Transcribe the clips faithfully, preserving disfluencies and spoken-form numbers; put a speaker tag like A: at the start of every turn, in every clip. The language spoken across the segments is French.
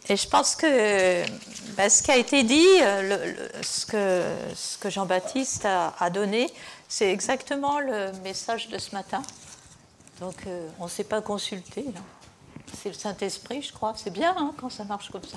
A: Et je pense que ben, ce qui a été dit, le, le, ce que, ce que Jean-Baptiste a, a donné, c'est exactement le message de ce matin. Donc euh, on ne s'est pas consulté. Là. C'est le Saint-Esprit, je crois. C'est bien hein, quand ça marche comme ça.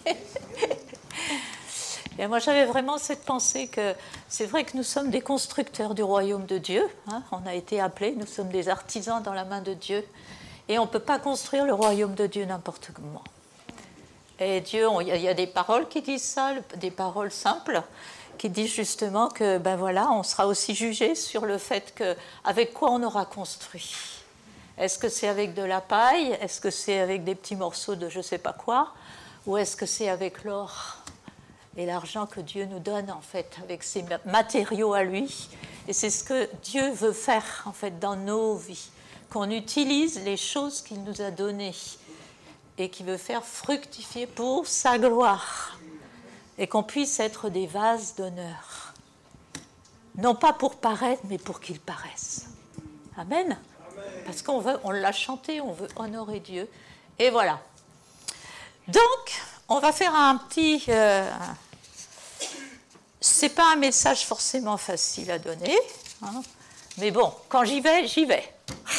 A: Et moi, j'avais vraiment cette pensée que c'est vrai que nous sommes des constructeurs du royaume de Dieu. Hein, on a été appelés, nous sommes des artisans dans la main de Dieu. Et on ne peut pas construire le royaume de Dieu n'importe comment. Et Dieu, il y, y a des paroles qui disent ça, des paroles simples, qui disent justement que, ben voilà, on sera aussi jugé sur le fait que, avec quoi on aura construit. Est-ce que c'est avec de la paille? Est-ce que c'est avec des petits morceaux de je ne sais pas quoi? Ou est-ce que c'est avec l'or et l'argent que Dieu nous donne, en fait, avec ses matériaux à lui? Et c'est ce que Dieu veut faire, en fait, dans nos vies, qu'on utilise les choses qu'il nous a données et qu'il veut faire fructifier pour sa gloire, et qu'on puisse être des vases d'honneur. Non pas pour paraître, mais pour qu'ils paraissent. Amen. Parce qu'on veut, on l'a chanté, on veut honorer Dieu. Et voilà. Donc, on va faire un petit... Euh, c'est pas un message forcément facile à donner, hein, mais bon, quand j'y vais, j'y vais.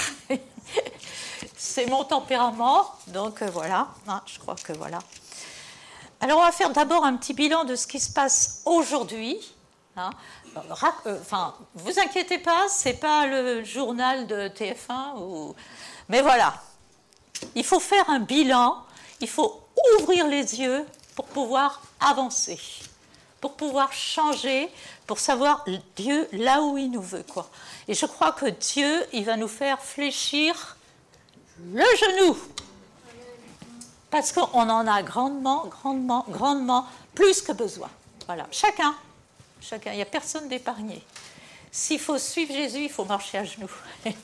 A: C'est mon tempérament, donc euh, voilà, hein, je crois que voilà. Alors, on va faire d'abord un petit bilan de ce qui se passe aujourd'hui. Hein. Euh, enfin, vous inquiétez pas, c'est pas le journal de T F un, ou... mais voilà. Il faut faire un bilan, il faut ouvrir les yeux pour pouvoir avancer, pour pouvoir changer, pour savoir Dieu là où il nous veut, quoi. Et je crois que Dieu, il va nous faire fléchir le genou. Parce qu'on en a grandement, grandement, grandement, plus que besoin. Voilà, chacun, chacun, il n'y a personne d'épargné. S'il faut suivre Jésus, il faut marcher à genoux.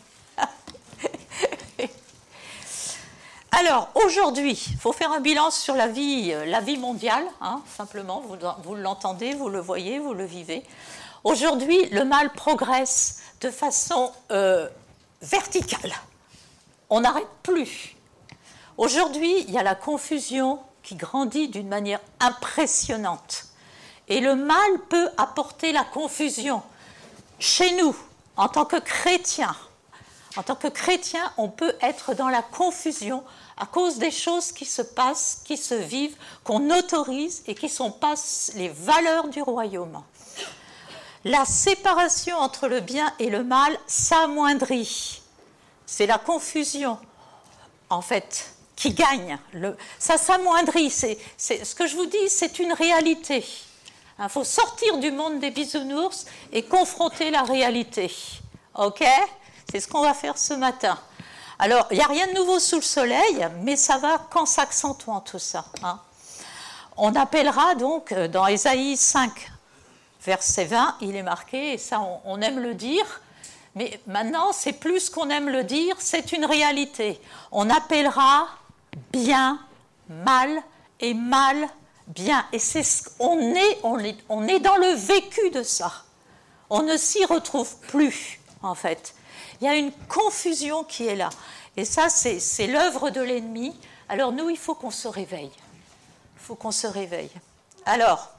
A: Alors, aujourd'hui, il faut faire un bilan sur la vie, la vie mondiale, hein, simplement, vous, vous l'entendez, vous le voyez, vous le vivez. Aujourd'hui, le mal progresse de façon euh, verticale. On n'arrête plus. Aujourd'hui, il y a la confusion qui grandit d'une manière impressionnante. Et le mal peut apporter la confusion. Chez nous, en tant que chrétiens, en tant que chrétiens, on peut être dans la confusion à cause des choses qui se passent, qui se vivent, qu'on autorise et qui ne sont pas les valeurs du royaume. La séparation entre le bien et le mal s'amoindrit. C'est la confusion, en fait, qui gagne. Le, ça s'amoindrit. C'est, c'est, ce que je vous dis, c'est une réalité. Il faut sortir du monde des bisounours et confronter la réalité. OK ? C'est ce qu'on va faire ce matin. Alors, il n'y a rien de nouveau sous le soleil, mais ça va qu'en s'accentuant tout ça. Hein. On appellera donc, dans Ésaïe cinq, verset vingt, il est marqué, et ça on, on aime le dire, mais maintenant c'est plus qu'on aime le dire, c'est une réalité. On appellera bien, mal, et mal, bien. Et c'est ce, on, est, on, est, on est dans le vécu de ça. On ne s'y retrouve plus, en fait. Il y a une confusion qui est là. Et ça, c'est, c'est l'œuvre de l'ennemi. Alors nous, il faut qu'on se réveille. Il faut qu'on se réveille. Alors,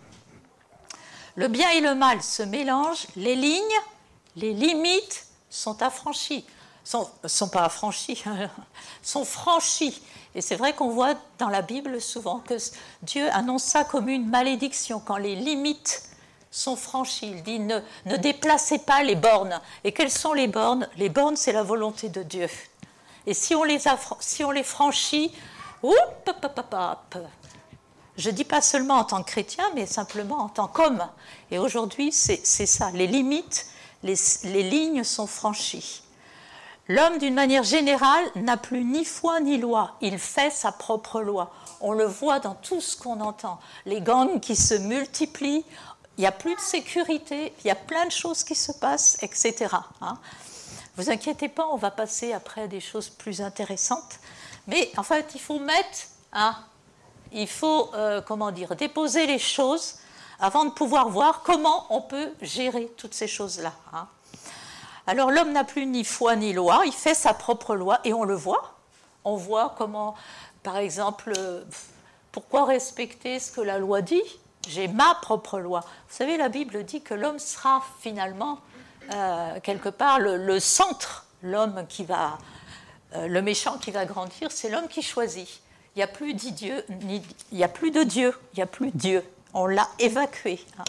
A: le bien et le mal se mélangent. Les lignes, les limites sont affranchies. Sont, sont pas affranchies, sont franchies. Et c'est vrai qu'on voit dans la Bible souvent que Dieu annonce ça comme une malédiction, quand les limites sont franchies. Il dit ne, ne déplacez pas les bornes. Et quelles sont les bornes? Les bornes, c'est la volonté de Dieu. Et si on les, affra- si on les franchit, oup, hop, hop, hop, hop. Je ne dis pas seulement en tant que chrétien, mais simplement en tant qu'homme. Et aujourd'hui, c'est, c'est ça. Les limites, les, les lignes sont franchies. L'homme, d'une manière générale, n'a plus ni foi ni loi. Il fait sa propre loi. On le voit dans tout ce qu'on entend. Les gangs qui se multiplient, il n'y a plus de sécurité, il y a plein de choses qui se passent, et cetera. Hein. Vous inquiétez pas, on va passer après à des choses plus intéressantes. Mais en fait, il faut mettre, hein, il faut, euh, comment dire, déposer les choses avant de pouvoir voir comment on peut gérer toutes ces choses-là. Hein. Alors l'homme n'a plus ni foi ni loi, il fait sa propre loi et on le voit. On voit comment, par exemple, Pourquoi respecter ce que la loi dit? J'ai ma propre loi. Vous savez, la Bible dit que l'homme sera finalement, euh, quelque part, le, le centre. L'homme qui va, euh, le méchant qui va grandir, c'est l'homme qui choisit. Il n'y a plus d'Dieu, ni, il n'y a plus de Dieu, il n'y a plus de Dieu. On l'a évacué. Hein.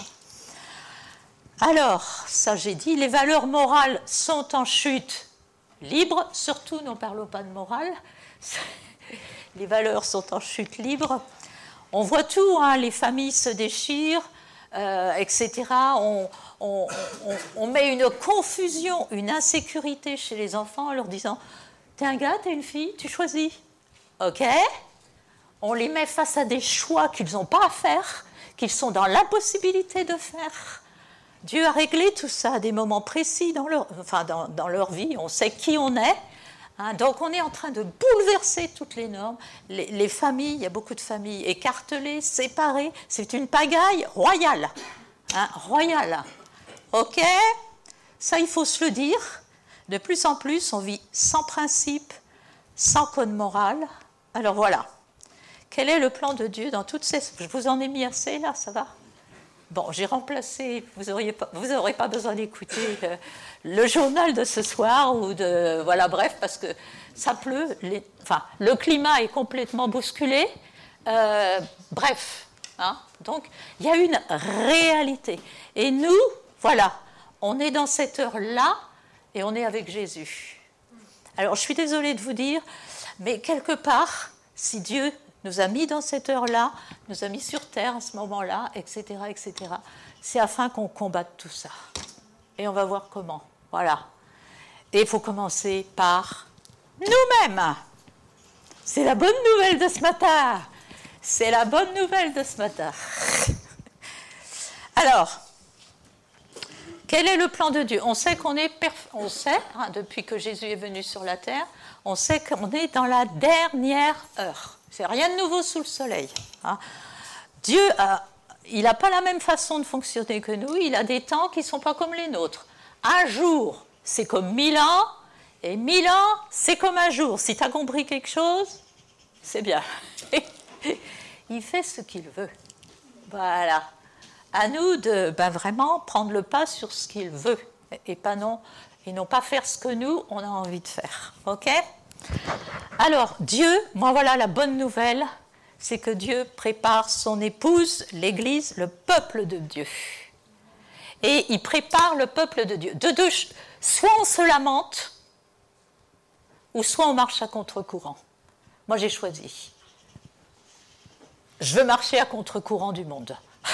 A: Alors, ça j'ai dit, les valeurs morales sont en chute libre. Surtout, n'en parlons pas de morale. Les valeurs sont en chute libre. On voit tout, hein, les familles se déchirent, euh, et cetera. On, on, on, on met une confusion, une insécurité chez les enfants en leur disant « T'es un gars, t'es une fille, tu choisis. » Ok. On les met face à des choix qu'ils n'ont pas à faire, qu'ils sont dans l'impossibilité de faire. Dieu a réglé tout ça à des moments précis dans leur, enfin dans, dans leur vie. On sait qui on est. Hein, donc on est en train de bouleverser toutes les normes. Les, les familles, il y a beaucoup de familles écartelées, séparées. C'est une pagaille royale. Hein, royale. Ok. Ça, il faut se le dire. De plus en plus, on vit sans principe, sans code moral. Alors voilà. Quel est le plan de Dieu dans toutes ces... Je vous en ai mis assez là, ça va? Bon, j'ai remplacé, vous n'aurez pas, vous aurez pas besoin d'écouter le, le journal de ce soir, ou de, voilà, bref, parce que ça pleut, les, enfin, le climat est complètement bousculé, euh, bref, hein, donc il y a une réalité. Et nous, voilà, on est dans cette heure-là, et on est avec Jésus. Alors, je suis désolée de vous dire, mais quelque part, si Dieu nous a mis dans cette heure-là, nous a mis sur terre à ce moment-là, et cetera, et cetera. C'est afin qu'on combatte tout ça. Et on va voir comment. Voilà. Et il faut commencer par nous-mêmes. C'est la bonne nouvelle de ce matin. C'est la bonne nouvelle de ce matin. Alors, quel est le plan de Dieu? On sait qu'on est, perf... on sait, hein, depuis que Jésus est venu sur la terre, on sait qu'on est dans la dernière heure. C'est rien de nouveau sous le soleil. Hein. Dieu, a, il n'a pas la même façon de fonctionner que nous. Il a des temps qui ne sont pas comme les nôtres. Un jour, c'est comme mille ans, et mille ans, c'est comme un jour. Si tu as compris quelque chose, c'est bien. Il fait ce qu'il veut. Voilà. À nous de ben, vraiment prendre le pas sur ce qu'il veut, et, pas non, et non pas faire ce que nous, on a envie de faire. OK ? Alors, Dieu, moi voilà la bonne nouvelle, c'est que Dieu prépare son épouse, l'Église, le peuple de Dieu. Et il prépare le peuple de Dieu. De deux, soit on se lamente, ou soit on marche à contre-courant. Moi, j'ai choisi. Je veux marcher à contre-courant du monde.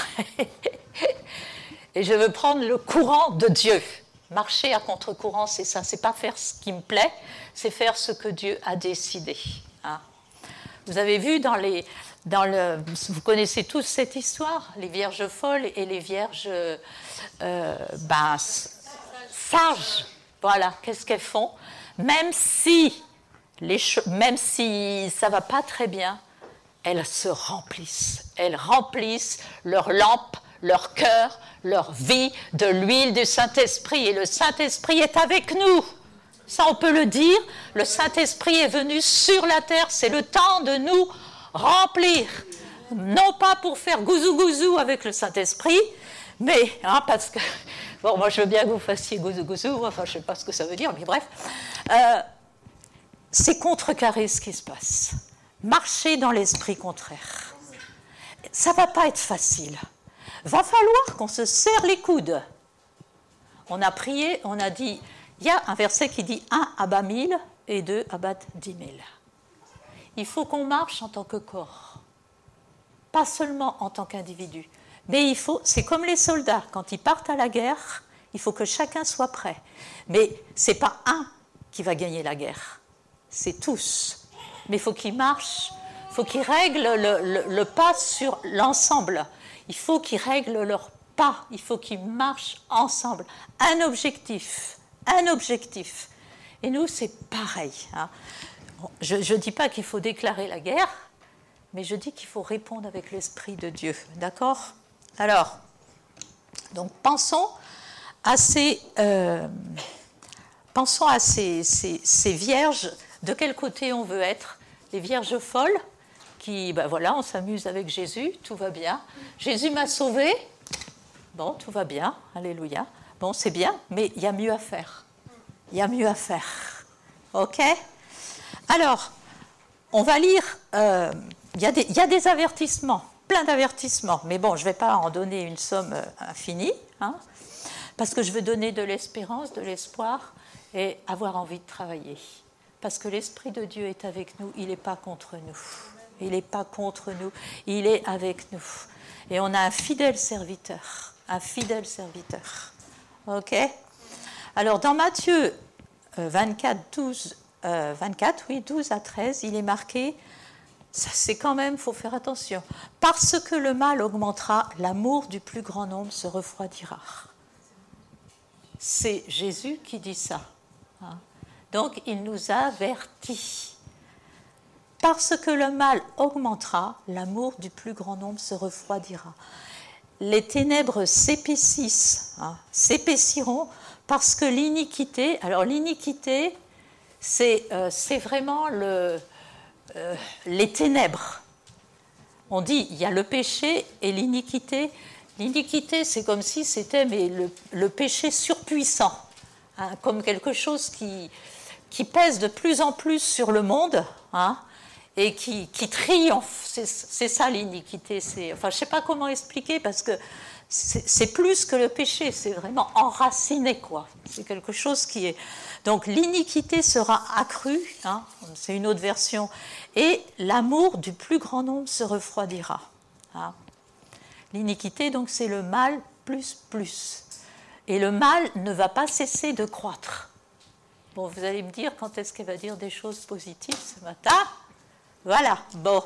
A: Et je veux prendre le courant de Dieu. Marcher à contre-courant, c'est ça. C'est pas faire ce qui me plaît, c'est faire ce que Dieu a décidé. Hein. Vous avez vu dans les, dans le, vous connaissez tous cette histoire, les vierges folles et les vierges euh, ben, sages. Voilà, qu'est-ce qu'elles font? Même si, les, même si ça va pas très bien, elles se remplissent. Elles remplissent leur lampe, leur cœur, leur vie de l'huile du Saint-Esprit. Et le Saint-Esprit est avec nous. Ça, on peut le dire. Le Saint-Esprit est venu sur la terre. C'est le temps de nous remplir. Non pas pour faire gouzou-gouzou avec le Saint-Esprit, mais, hein, parce que, bon, moi je veux bien que vous fassiez gouzou-gouzou, enfin je ne sais pas ce que ça veut dire, mais bref, euh, c'est contrecarrer ce qui se passe. Marcher dans l'esprit contraire. Ça ne va pas être facile. Va falloir qu'on se serre les coudes. On a prié, on a dit, il y a un verset qui dit un abat mille et deux abattent dix mille. Il faut qu'on marche en tant que corps, pas seulement en tant qu'individu. Mais il faut, c'est comme les soldats, quand ils partent à la guerre, il faut que chacun soit prêt. Mais ce n'est pas un qui va gagner la guerre, c'est tous. Mais il faut qu'ils marchent, il faut qu'ils règlent le, le, le pas sur l'ensemble. Il faut qu'ils règlent leur pas, il faut qu'ils marchent ensemble. Un objectif, un objectif. Et nous, c'est pareil. Hein. Je ne dis pas qu'il faut déclarer la guerre, mais je dis qu'il faut répondre avec l'Esprit de Dieu. D'accord ? Alors, donc pensons à ces, euh, pensons à ces, ces, ces vierges. De quel côté on veut être? Les vierges folles qui, ben voilà, on s'amuse avec Jésus, tout va bien. Jésus m'a sauvé, bon, tout va bien, alléluia. Bon, c'est bien, mais il y a mieux à faire. Il y a mieux à faire. OK? Alors, on va lire, euh, il y a des, il y a des avertissements, plein d'avertissements, mais bon, je ne vais pas en donner une somme infinie, hein, parce que je veux donner de l'espérance, de l'espoir et avoir envie de travailler. Parce que l'Esprit de Dieu est avec nous, il n'est pas contre nous. Il n'est pas contre nous, il est avec nous. Et on a un fidèle serviteur, un fidèle serviteur. OK? Alors, dans Matthieu vingt-quatre, douze, euh, vingt-quatre, oui, douze à treize, il est marqué, ça c'est quand même, il faut faire attention, parce que le mal augmentera, l'amour du plus grand nombre se refroidira. C'est Jésus qui dit ça. Hein? Donc, il nous avertit. Parce que le mal augmentera, l'amour du plus grand nombre se refroidira. Les ténèbres s'épaississent, hein, s'épaissiront, parce que l'iniquité, alors l'iniquité, c'est, euh, c'est vraiment le, euh, les ténèbres. On dit, il y a le péché et l'iniquité. L'iniquité, c'est comme si c'était mais le, le péché surpuissant, hein, comme quelque chose qui, qui pèse de plus en plus sur le monde, hein, et qui, qui triomphe. C'est, c'est ça l'iniquité. C'est, enfin, je ne sais pas comment expliquer, parce que c'est, c'est plus que le péché, c'est vraiment enraciné, quoi. C'est quelque chose qui est... Donc l'iniquité sera accrue, hein, c'est une autre version, et l'amour du plus grand nombre se refroidira. Hein. L'iniquité, donc, c'est le mal plus plus. Et le mal ne va pas cesser de croître. Bon, vous allez me dire, quand est-ce qu'elle va dire des choses positives ce matin ? Voilà, bon.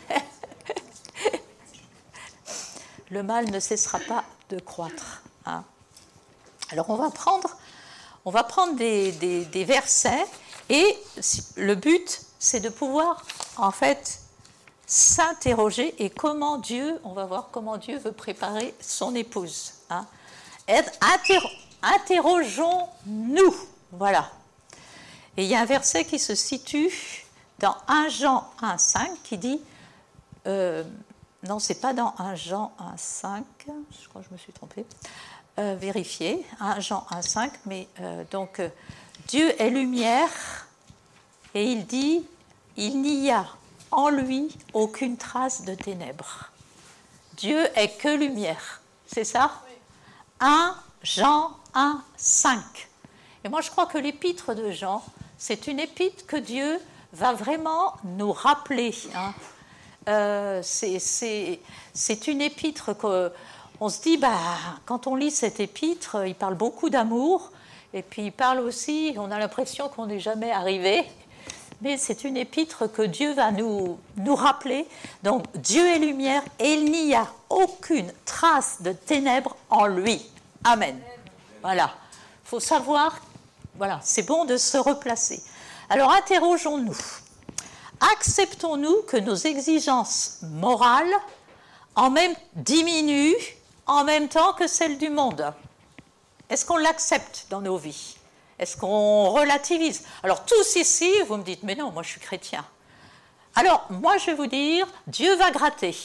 A: Le mal ne cessera pas de croître. Hein. Alors, on va prendre, on va prendre des, des, des versets, et le but, c'est de pouvoir, en fait, s'interroger, et comment Dieu, on va voir comment Dieu veut préparer son épouse. Hein. Inter- interrogeons-nous. Voilà. Et il y a un verset qui se situe dans un Jean un cinq qui dit, euh, non, c'est pas dans un Jean un cinq, je crois que je me suis trompée, euh, vérifiez, un Jean un cinq, mais euh, donc euh, Dieu est lumière, et il dit, il n'y a en lui aucune trace de ténèbres. Dieu est que lumière, c'est ça ? Oui. un Jean un cinq. Et moi je crois que l'épître de Jean, c'est une épître que Dieu va vraiment nous rappeler. Hein. Euh, c'est, c'est, c'est une épître qu'on se dit, bah, quand on lit cette épître, il parle beaucoup d'amour, et puis il parle aussi, on a l'impression qu'on n'est jamais arrivé, mais c'est une épître que Dieu va nous, nous rappeler. Donc, Dieu est lumière, et il n'y a aucune trace de ténèbres en lui. Amen. Voilà. Il faut savoir, voilà, c'est bon de se replacer. Alors, interrogeons-nous. Acceptons-nous que nos exigences morales en même, diminuent en même temps que celles du monde ? Est-ce qu'on l'accepte dans nos vies ? Est-ce qu'on relativise ? Alors, tous ici, vous me dites, mais non, moi je suis chrétien. Alors, moi je vais vous dire, Dieu va gratter.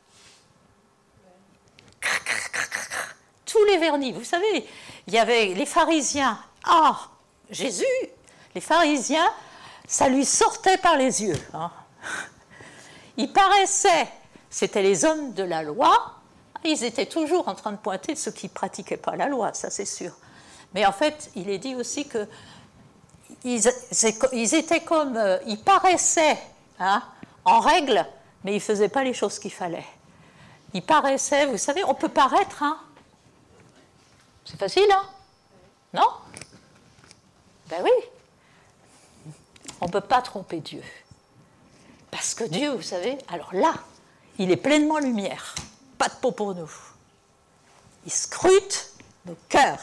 A: Tous les vernis, vous savez, il y avait les pharisiens. Ah, Jésus, les pharisiens, ça lui sortait par les yeux. Hein. Il paraissait, c'était les hommes de la loi, ils étaient toujours en train de pointer ceux qui ne pratiquaient pas la loi, ça c'est sûr. Mais en fait, il est dit aussi que ils, ils étaient comme, euh, ils paraissaient hein, en règle, mais ils ne faisaient pas les choses qu'il fallait. Ils paraissaient, vous savez, on peut paraître, hein. C'est facile, hein? Non? Ben oui. On ne peut pas tromper Dieu. Parce que Dieu, vous savez, alors là, il est pleinement lumière. Pas de peau pour nous. Il scrute nos cœurs.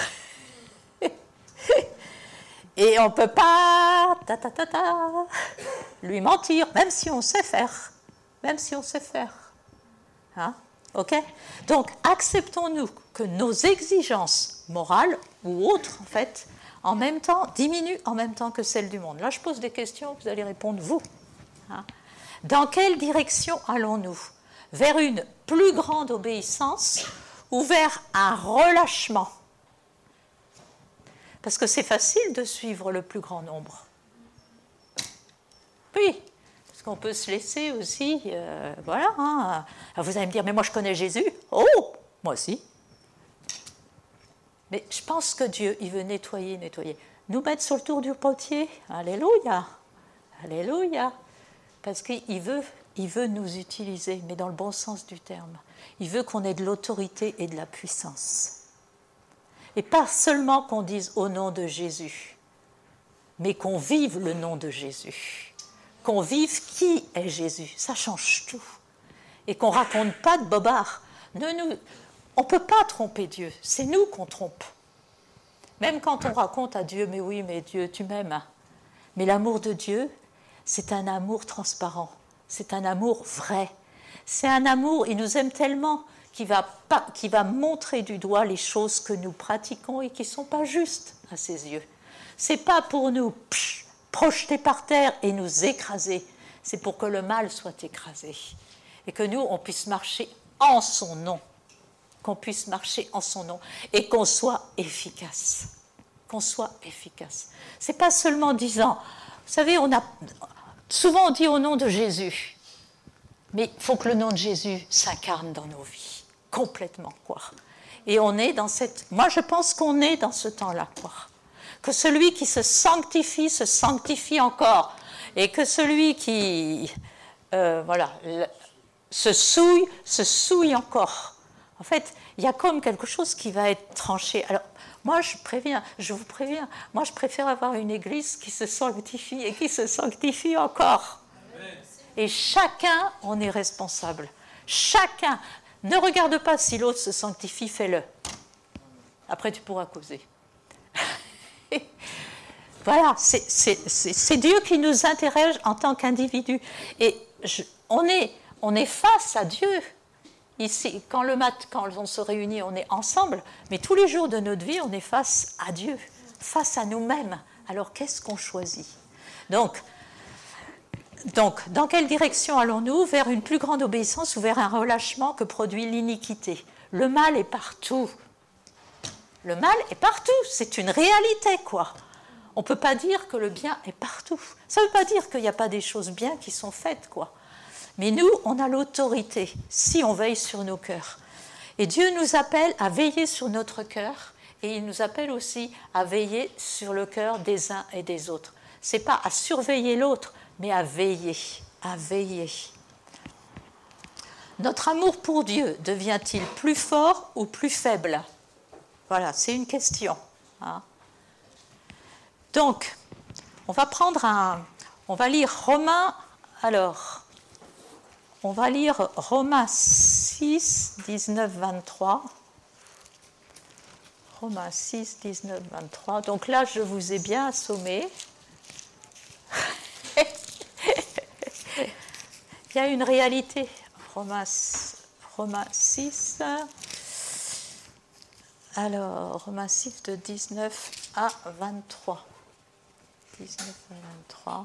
A: Et on ne peut pas ta, ta, ta, ta, lui mentir, même si on sait faire. Même si on sait faire. Hein? OK? Donc, acceptons-nous que nos exigences morales ou autres, en fait, en même temps, diminuent en même temps que celles du monde. Là, je pose des questions, vous allez répondre vous. Hein? Dans quelle direction allons-nous? Vers une plus grande obéissance ou vers un relâchement? Parce que c'est facile de suivre le plus grand nombre. Oui, parce qu'on peut se laisser aussi, euh, voilà. Hein. Alors vous allez me dire, mais moi je connais Jésus. Oh, moi aussi. Mais je pense que Dieu, il veut nettoyer, nettoyer. Nous mettre sur le tour du potier. Alléluia. Alléluia. Parce qu'il veut, il veut nous utiliser, mais dans le bon sens du terme. Il veut qu'on ait de l'autorité et de la puissance. Et pas seulement qu'on dise au nom de Jésus, mais qu'on vive le nom de Jésus. Qu'on vive qui est Jésus. Ça change tout. Et qu'on ne raconte pas de bobards. Ne nous, on ne peut pas tromper Dieu. C'est nous qu'on trompe. Même quand on raconte à Dieu, mais oui, mais Dieu, tu m'aimes. Mais l'amour de Dieu, c'est un amour transparent, c'est un amour vrai. C'est un amour, il nous aime tellement qu'il va, pas, qu'il va montrer du doigt les choses que nous pratiquons et qui ne sont pas justes à ses yeux. Ce n'est pas pour nous psh, projeter par terre et nous écraser, c'est pour que le mal soit écrasé. Et que nous, on puisse marcher en son nom, qu'on puisse marcher en son nom et qu'on soit efficace. Qu'on soit efficace. Ce n'est pas seulement en disant... Vous savez, on a, souvent on dit au nom de Jésus, mais il faut que le nom de Jésus s'incarne dans nos vies, complètement, quoi. Et on est dans cette... Moi, je pense qu'on est dans ce temps-là, quoi. Que celui qui se sanctifie, se sanctifie encore, et que celui qui, euh, voilà, se souille, se souille encore. En fait, il y a comme quelque chose qui va être tranché. Alors, moi, je préviens, je vous préviens, moi, je préfère avoir une église qui se sanctifie et qui se sanctifie encore. Amen. Et chacun en est responsable. Chacun. Ne regarde pas si l'autre se sanctifie, fais-le. Après, tu pourras causer. Voilà, c'est, c'est, c'est, c'est Dieu qui nous interroge en tant qu'individu. Et je, on, est, on est face à Dieu. Ici, quand le mat, quand on se réunit, on est ensemble, mais tous les jours de notre vie, on est face à Dieu, face à nous-mêmes. Alors, qu'est-ce qu'on choisit ? Donc, donc, dans quelle direction allons-nous ? Vers une plus grande obéissance ou vers un relâchement que produit l'iniquité ? Le mal est partout. Le mal est partout, c'est une réalité, quoi. On ne peut pas dire que le bien est partout. Ça ne veut pas dire qu'il n'y a pas des choses bien qui sont faites, quoi. Mais nous, on a l'autorité si on veille sur nos cœurs. Et Dieu nous appelle à veiller sur notre cœur et il nous appelle aussi à veiller sur le cœur des uns et des autres. Ce n'est pas à surveiller l'autre, mais à veiller, à veiller. Notre amour pour Dieu devient-il plus fort ou plus faible ? Voilà, c'est une question. Hein. Donc, on va prendre un... On va lire Romains... Alors... On va lire Romains six, dix-neuf, vingt-trois. Romains six, dix-neuf, vingt-trois. Donc là, je vous ai bien assommé. Il y a une réalité. Romains, Romains six. Alors, Romains six de dix-neuf à vingt-trois. dix-neuf à vingt-trois.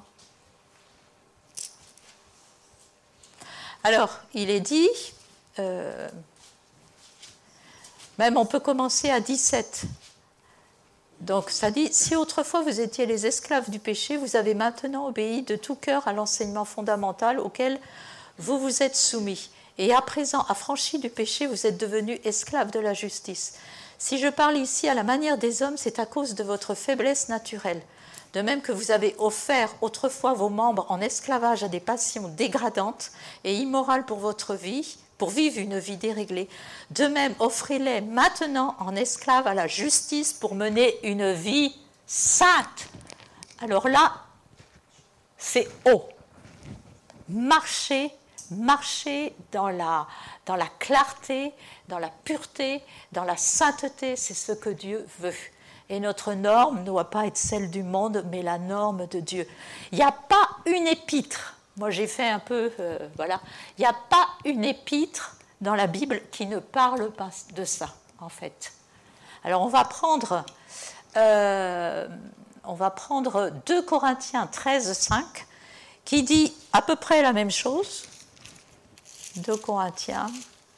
A: Alors, il est dit, euh, même on peut commencer à dix-sept. Donc, ça dit, si autrefois vous étiez les esclaves du péché, vous avez maintenant obéi de tout cœur à l'enseignement fondamental auquel vous vous êtes soumis. Et à présent, affranchis du péché, vous êtes devenus esclaves de la justice. Si je parle ici à la manière des hommes, c'est à cause de votre faiblesse naturelle. De même que vous avez offert autrefois vos membres en esclavage à des passions dégradantes et immorales pour votre vie, pour vivre une vie déréglée. De même, offrez-les maintenant en esclaves à la justice pour mener une vie sainte. Alors là, c'est haut. Marchez, marchez dans la, dans la clarté, dans la pureté, dans la sainteté, c'est ce que Dieu veut. Et notre norme ne doit pas être celle du monde, mais la norme de Dieu. Il n'y a pas une épître, moi j'ai fait un peu, euh, voilà, il n'y a pas une épître dans la Bible qui ne parle pas de ça, en fait. Alors on va prendre, euh, on va prendre deux Corinthiens treize, cinq, qui dit à peu près la même chose. deux Corinthiens.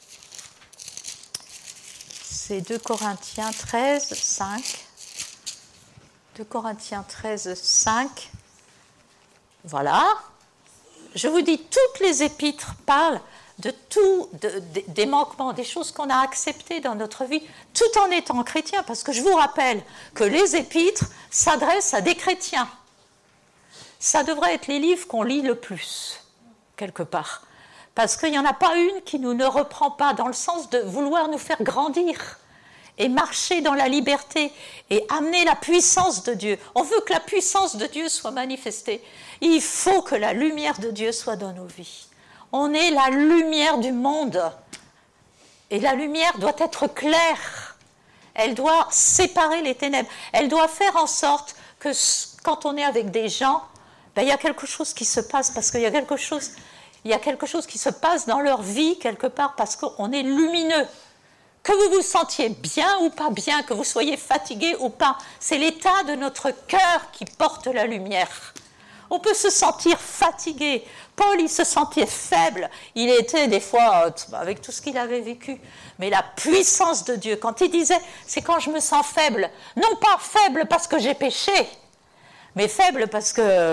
A: C'est deux Corinthiens treize, cinq. deux Corinthiens treize, cinq. Voilà. Je vous dis, toutes les épîtres parlent de tout, de, de, des manquements, des choses qu'on a acceptées dans notre vie, tout en étant chrétien, parce que je vous rappelle que les épîtres s'adressent à des chrétiens. Ça devrait être les livres qu'on lit le plus, quelque part. Parce qu'il n'y en a pas une qui nous ne reprend pas dans le sens de vouloir nous faire grandir et marcher dans la liberté et amener la puissance de Dieu. On veut que la puissance de Dieu soit manifestée. Il faut que la lumière de Dieu soit dans nos vies. On est la lumière du monde. Et la lumière doit être claire. Elle doit séparer les ténèbres. Elle doit faire en sorte que quand on est avec des gens, ben, il y a quelque chose qui se passe, parce qu'il y a quelque chose, il y a quelque chose qui se passe dans leur vie, quelque part, parce qu'on est lumineux. Que vous vous sentiez bien ou pas bien, que vous soyez fatigué ou pas, c'est l'état de notre cœur qui porte la lumière. On peut se sentir fatigué. Paul, il se sentait faible. Il était des fois, avec tout ce qu'il avait vécu. Mais la puissance de Dieu, quand il disait, c'est quand je me sens faible. Non pas faible parce que j'ai péché, mais faible parce que...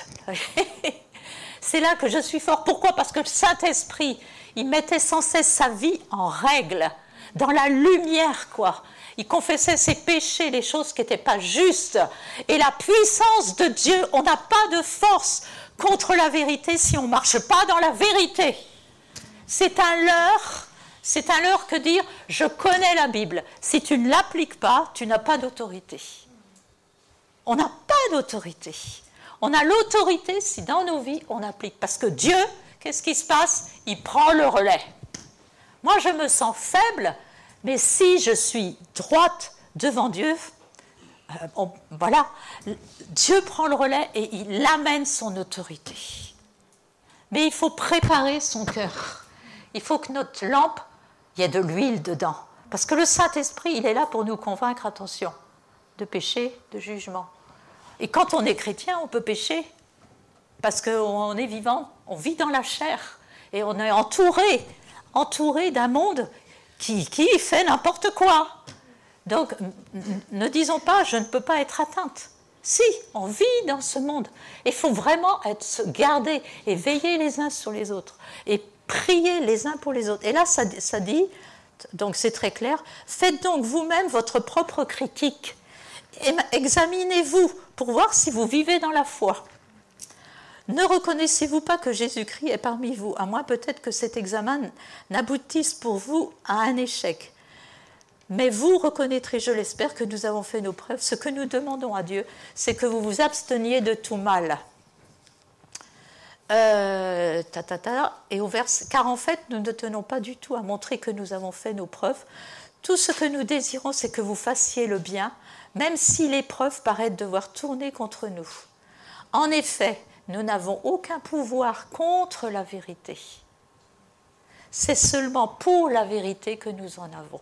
A: c'est là que je suis fort. Pourquoi ? Parce que le Saint-Esprit, il mettait sans cesse sa vie en règle, dans la lumière, quoi. Il confessait ses péchés, les choses qui n'étaient pas justes. Et la puissance de Dieu, on n'a pas de force contre la vérité si on ne marche pas dans la vérité. C'est un leurre, c'est un leurre que dire « je connais la Bible ». Si tu ne l'appliques pas, tu n'as pas d'autorité. On n'a pas d'autorité. On a l'autorité si dans nos vies, on applique. Parce que Dieu, qu'est-ce qui se passe ? Il prend le relais. Moi, je me sens faible, mais si je suis droite devant Dieu, euh, on, voilà, Dieu prend le relais et il amène son autorité. Mais il faut préparer son cœur. Il faut que notre lampe, il y ait de l'huile dedans. Parce que le Saint-Esprit, il est là pour nous convaincre, attention, de péché, de jugement. Et quand on est chrétien, on peut pécher. Parce qu'on est vivant, on vit dans la chair. Et on est entouré, entouré d'un monde qui, qui fait n'importe quoi. Donc, ne disons pas, je ne peux pas être atteinte. Si, on vit dans ce monde. Il faut vraiment être, se garder et veiller les uns sur les autres. Et prier les uns pour les autres. Et là, ça, ça dit, donc c'est très clair, faites donc vous-même votre propre critique. Et examinez-vous pour voir si vous vivez dans la foi. Ne reconnaissez-vous pas que Jésus-Christ est parmi vous, à moins peut-être que cet examen n'aboutisse pour vous à un échec. Mais vous reconnaîtrez, je l'espère, que nous avons fait nos preuves. Ce que nous demandons à Dieu, c'est que vous vous absteniez de tout mal. Euh, ta, ta, ta, et au vers, car en fait, nous ne tenons pas du tout à montrer que nous avons fait nos preuves. Tout ce que nous désirons, c'est que vous fassiez le bien, même si les preuves paraissent devoir tourner contre nous. En effet, nous n'avons aucun pouvoir contre la vérité. C'est seulement pour la vérité que nous en avons.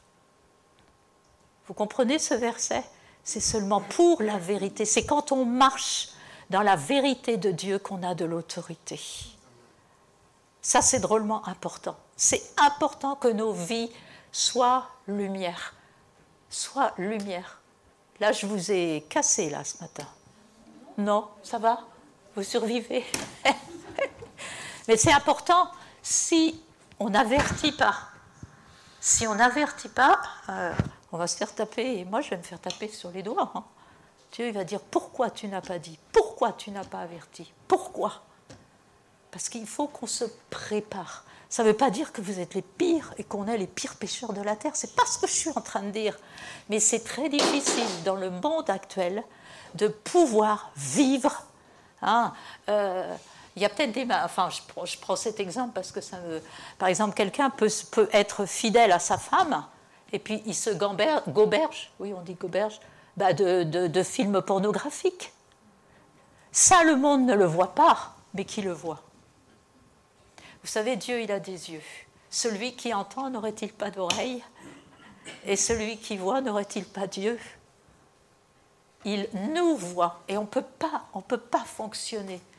A: Vous comprenez ce verset ? C'est seulement pour la vérité. C'est quand on marche dans la vérité de Dieu qu'on a de l'autorité. Ça, c'est drôlement important. C'est important que nos vies soient lumière. Soient lumière. Là, je vous ai cassé, là, ce matin. Non, ça va ? Vous survivez. Mais c'est important, si on n'avertit pas, si on n'avertit pas, euh, on va se faire taper, et moi je vais me faire taper sur les doigts. Hein. Dieu il va dire, pourquoi tu n'as pas dit ? Pourquoi tu n'as pas averti ? Pourquoi ? Parce qu'il faut qu'on se prépare. Ça ne veut pas dire que vous êtes les pires et qu'on est les pires pécheurs de la terre. C'est pas ce que je suis en train de dire. Mais c'est très difficile dans le monde actuel de pouvoir vivre. Hein, euh, il y a peut-être des... Enfin, je prends, je prends cet exemple parce que ça me... Par exemple, quelqu'un peut, peut être fidèle à sa femme et puis il se gamberge, goberge, oui, on dit goberge, bah de, de, de films pornographiques. Ça, le monde ne le voit pas, mais qui le voit ? Vous savez, Dieu, il a des yeux. Celui qui entend n'aurait-il pas d'oreilles ? Et celui qui voit n'aurait-il pas d'yeux ? Il nous voit et on peut pas, on peut pas fonctionner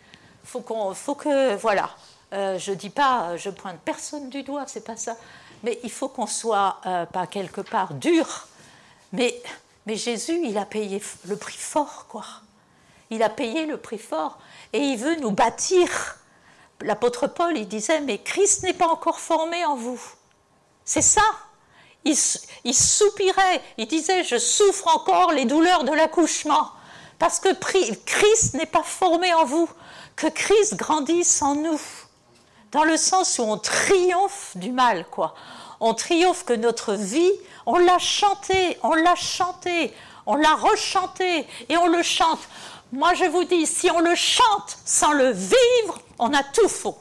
A: faut qu'on, faut que, voilà, euh, je dis pas, je pointe personne du doigt, c'est pas ça, mais il faut qu'on soit euh, pas quelque part dur, mais, mais Jésus, il a payé le prix fort, quoi. Il a payé le prix fort, et il veut nous bâtir. L'apôtre Paul, il disait, mais Christ n'est pas encore formé en vous. C'est ça. Il, il soupirait, il disait, je souffre encore les douleurs de l'accouchement, parce que Christ n'est pas formé en vous, que Christ grandisse en nous, dans le sens où on triomphe du mal, quoi. On triomphe que notre vie, on l'a chanté, on l'a chanté, on l'a rechanté, et on le chante. Moi, je vous dis, si on le chante sans le vivre, on a tout faux.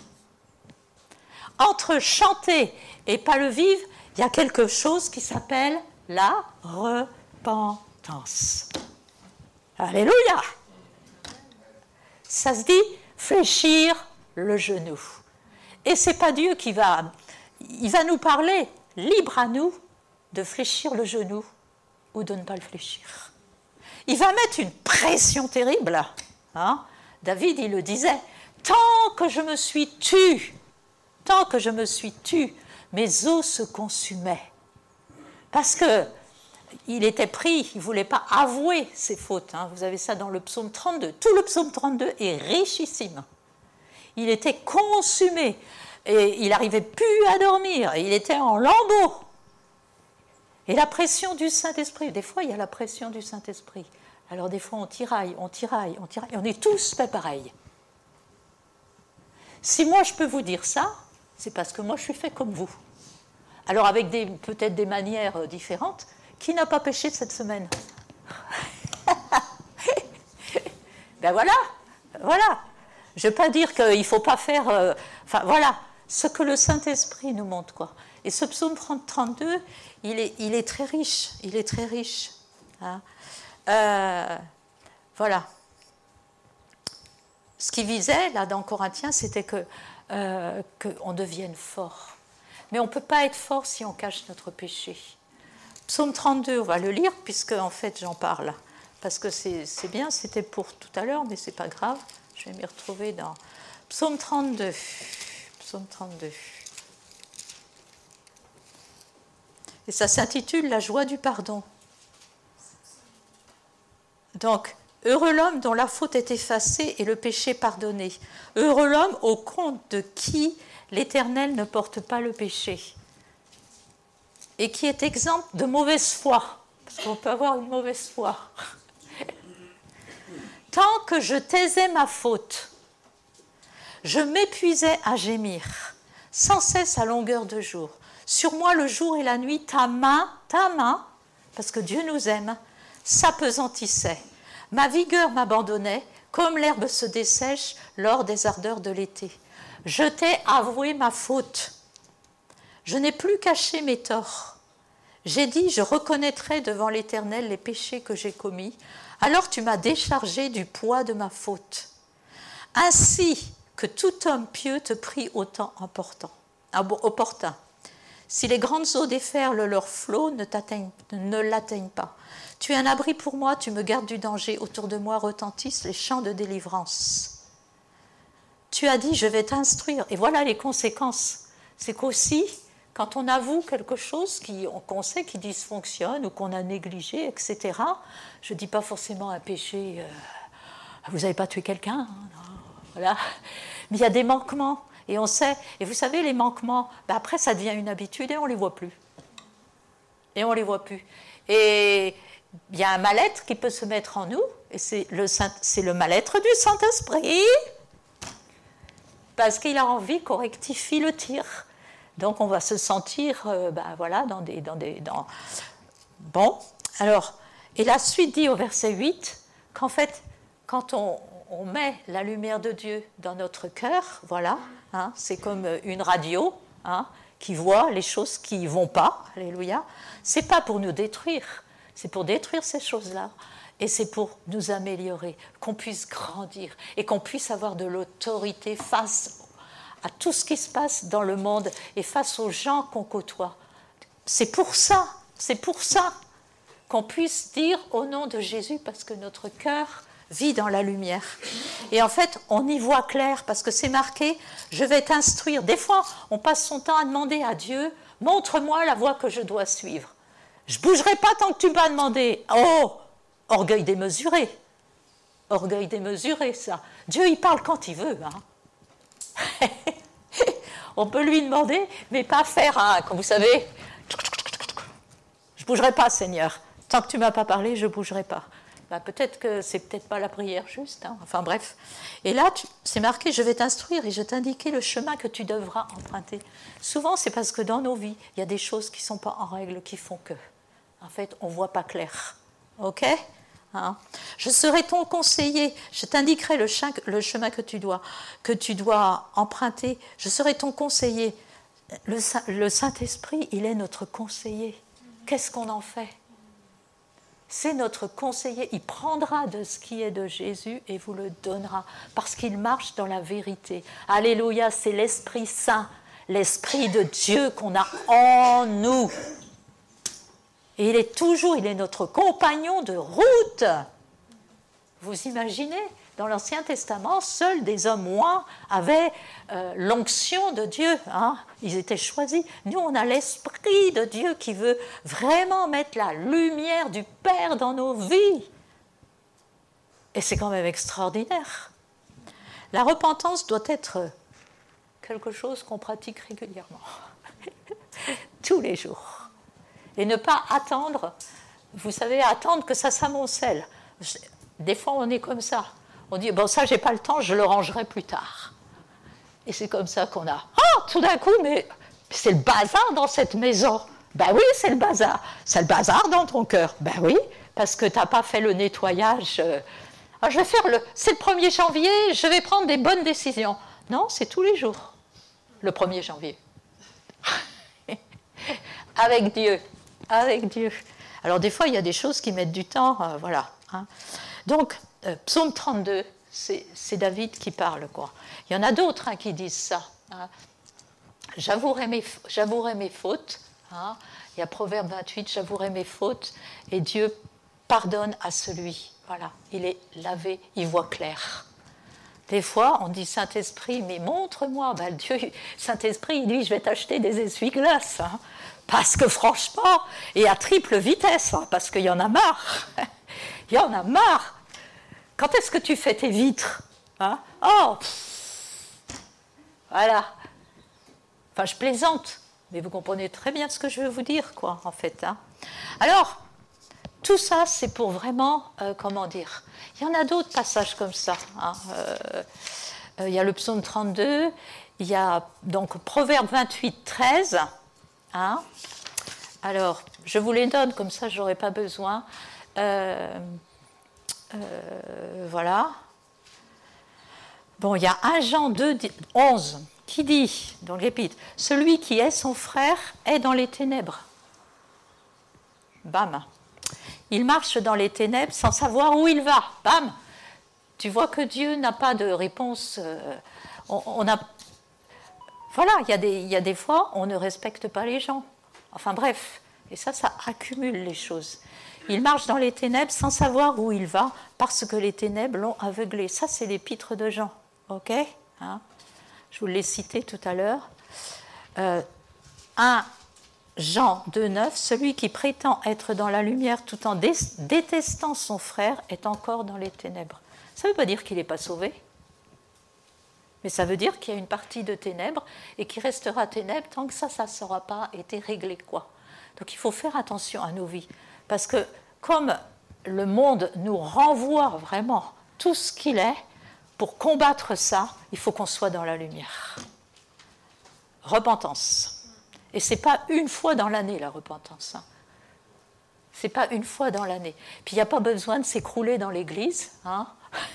A: Entre chanter et pas le vivre, il y a quelque chose qui s'appelle la repentance. Alléluia! Ça se dit fléchir le genou. Et ce n'est pas Dieu qui va... Il va nous parler, libre à nous, de fléchir le genou ou de ne pas le fléchir. Il va mettre une pression terrible. Hein? David, il le disait, tant que je me suis tu, tant que je me suis tu, mes os se consumaient. Parce que il était pris, il ne voulait pas avouer ses fautes. Hein. Vous avez ça dans le psaume trente-deux. Tout le psaume trente-deux est richissime. Il était consumé et il n'arrivait plus à dormir. Il était en lambeaux. Et la pression du Saint-Esprit, des fois il y a la pression du Saint-Esprit. Alors des fois on tiraille, on tiraille, on tiraille. On est tous pas pareils. Si moi je peux vous dire ça, c'est parce que moi je suis fait comme vous. Alors avec des, peut-être des manières différentes. Qui n'a pas péché cette semaine? Ben voilà, voilà. Je ne vais pas dire qu'il ne faut pas faire... Euh, enfin voilà, ce que le Saint-Esprit nous montre, quoi. Et ce psaume trente-deux, il est, il est très riche, il est très riche. Hein. Euh, voilà. Ce qui visait, là, dans Corinthiens, c'était que, euh, qu'on devienne fort. Mais on ne peut pas être fort si on cache notre péché. Psaume trente-deux, on va le lire, puisque en fait j'en parle. Parce que c'est, c'est bien, c'était pour tout à l'heure, mais ce n'est pas grave. Je vais m'y retrouver dans Psaume trente-deux. Psaume trente-deux. Et ça s'intitule « La joie du pardon ». Donc, heureux l'homme dont la faute est effacée et le péché pardonné. Heureux l'homme au compte de qui l'Éternel ne porte pas le péché. Et qui est exempt de mauvaise foi, parce qu'on peut avoir une mauvaise foi. Tant que je taisais ma faute, je m'épuisais à gémir, sans cesse à longueur de jour. Sur moi le jour et la nuit, ta main, ta main, parce que Dieu nous aime, s'apesantissait. Ma vigueur m'abandonnait, comme l'herbe se dessèche lors des ardeurs de l'été. Je t'ai avoué ma faute. Je n'ai plus caché mes torts. J'ai dit, je reconnaîtrai devant l'Éternel les péchés que j'ai commis. Alors tu m'as déchargé du poids de ma faute. Ainsi que tout homme pieux te prie au temps important, opportun. Si les grandes eaux déferlent leur flot, ne, ne l'atteignent pas. Tu es un abri pour moi, tu me gardes du danger. Autour de moi retentissent les chants de délivrance. Tu as dit, je vais t'instruire. Et voilà les conséquences. C'est qu'aussi, quand on avoue quelque chose qui, qu'on sait qui dysfonctionne ou qu'on a négligé, et cetera, je ne dis pas forcément un péché, euh, vous n'avez pas tué quelqu'un, hein, non, voilà. Mais il y a des manquements, et on sait, et vous savez, les manquements, ben après ça devient une habitude et on ne les voit plus. Et on ne les voit plus. Et il y a un mal-être qui peut se mettre en nous, et c'est le, Saint, c'est le mal-être du Saint-Esprit, parce qu'il a envie qu'on rectifie le tir. Donc on va se sentir, euh, ben voilà, dans des, dans des, dans... Bon, alors, et la suite dit au verset huit, qu'en fait, quand on, on met la lumière de Dieu dans notre cœur, voilà, hein, c'est comme une radio, hein, qui voit les choses qui ne vont pas, alléluia, c'est pas pour nous détruire, c'est pour détruire ces choses-là, et c'est pour nous améliorer, qu'on puisse grandir, et qu'on puisse avoir de l'autorité face à tout ce qui se passe dans le monde et face aux gens qu'on côtoie. C'est pour ça, c'est pour ça qu'on puisse dire au nom de Jésus, parce que notre cœur vis dans la lumière. Et en fait, on y voit clair parce que c'est marqué, je vais t'instruire. Des fois, on passe son temps à demander à Dieu, montre-moi la voie que je dois suivre. Je ne bougerai pas tant que tu m'as demandé. Oh, orgueil démesuré. Orgueil démesuré, ça. Dieu, il parle quand il veut. Hein. On peut lui demander, mais pas faire, hein, comme vous savez, je ne bougerai pas, Seigneur. Tant que tu ne m'as pas parlé, je ne bougerai pas. Ben, peut-être que c'est peut-être pas la prière juste. Hein. Enfin bref. Et là, tu, c'est marqué, je vais t'instruire et je t'indiquer le chemin que tu devras emprunter. Souvent, c'est parce que dans nos vies, il y a des choses qui ne sont pas en règle, qui font que, en fait, on ne voit pas clair. OK ? Hein. Je serai ton conseiller, je t'indiquerai le, chemin, le chemin que tu, dois, que tu dois emprunter. Je serai ton conseiller. Le, le Saint-Esprit, il est notre conseiller. Qu'est-ce qu'on en fait ? C'est notre conseiller. Il prendra de ce qui est de Jésus et vous le donnera parce qu'il marche dans la vérité. Alléluia, c'est l'Esprit Saint, l'Esprit de Dieu qu'on a en nous. Et il est toujours, il est notre compagnon de route. Vous imaginez, dans l'Ancien Testament, seuls des hommes loin avaient euh, l'onction de Dieu. Hein, ils étaient choisis. Nous, on a l'Esprit de Dieu qui veut vraiment mettre la lumière du Père dans nos vies. Et c'est quand même extraordinaire. La repentance doit être quelque chose qu'on pratique régulièrement, tous les jours. Et ne pas attendre, vous savez, attendre que ça s'amoncelle. Des fois, on est comme ça. On dit, bon, ça, j'ai pas le temps, je le rangerai plus tard. Et c'est comme ça qu'on a, oh, tout d'un coup, mais c'est le bazar dans cette maison. Ben oui, c'est le bazar. C'est le bazar dans ton cœur. Ben oui, parce que tu n'as pas fait le nettoyage. Ah, je vais faire le, c'est le premier janvier, je vais prendre des bonnes décisions. Non, c'est tous les jours, le premier janvier. Avec Dieu. Avec Dieu. Alors des fois, il y a des choses qui mettent du temps, euh, voilà. Hein. Donc, euh, psaume trente-deux, c'est, c'est David qui parle, quoi. Il y en a d'autres hein, qui disent ça. Hein. J'avouerai, mes, j'avouerai mes fautes. Hein. Il y a Proverbe vingt-huit, j'avouerai mes fautes, et Dieu pardonne à celui. Voilà, il est lavé, il voit clair. Des fois, on dit Saint-Esprit, mais montre-moi. Ben, Dieu, Saint-Esprit, il dit, je vais t'acheter des essuie-glaces. Hein. Parce que franchement, et à triple vitesse, hein, parce qu'il y en a marre. Il y en a marre. Quand est-ce que tu fais tes vitres hein? Oh voilà. Enfin, je plaisante, mais vous comprenez très bien ce que je veux vous dire, quoi, en fait. Hein. Alors, tout ça, c'est pour vraiment, euh, comment dire, il y en a d'autres passages comme ça. Hein. Euh, euh, il y a le psaume trente-deux, il y a donc Proverbe vingt-huit, treize. Hein. Alors, je vous les donne, comme ça, je n'aurai pas besoin. Euh, euh, voilà. Bon, il y a un Jean deux, onze qui dit, dans l'Épître, « Celui qui est son frère est dans les ténèbres. » Bam. Il marche dans les ténèbres sans savoir où il va. Bam. Tu vois que Dieu n'a pas de réponse. Euh, on, on a... Voilà, il y a des, il y a des fois, on ne respecte pas les gens. Enfin bref, et ça, ça accumule les choses. Il marche dans les ténèbres sans savoir où il va, parce que les ténèbres l'ont aveuglé. Ça, c'est l'épître de Jean. OK hein. Je vous l'ai cité tout à l'heure. Euh, un Jean deux, neuf, celui qui prétend être dans la lumière tout en dé- détestant son frère est encore dans les ténèbres. Ça ne veut pas dire qu'il n'est pas sauvé. Mais ça veut dire qu'il y a une partie de ténèbres et qui restera ténèbres tant que ça, ça ne sera pas été réglé, quoi. Donc il faut faire attention à nos vies. Parce que comme le monde nous renvoie vraiment tout ce qu'il est, pour combattre ça, il faut qu'on soit dans la lumière. Repentance. Et ce n'est pas une fois dans l'année, la repentance. Hein. Ce n'est pas une fois dans l'année. Puis il n'y a pas besoin de s'écrouler dans l'église. Hein.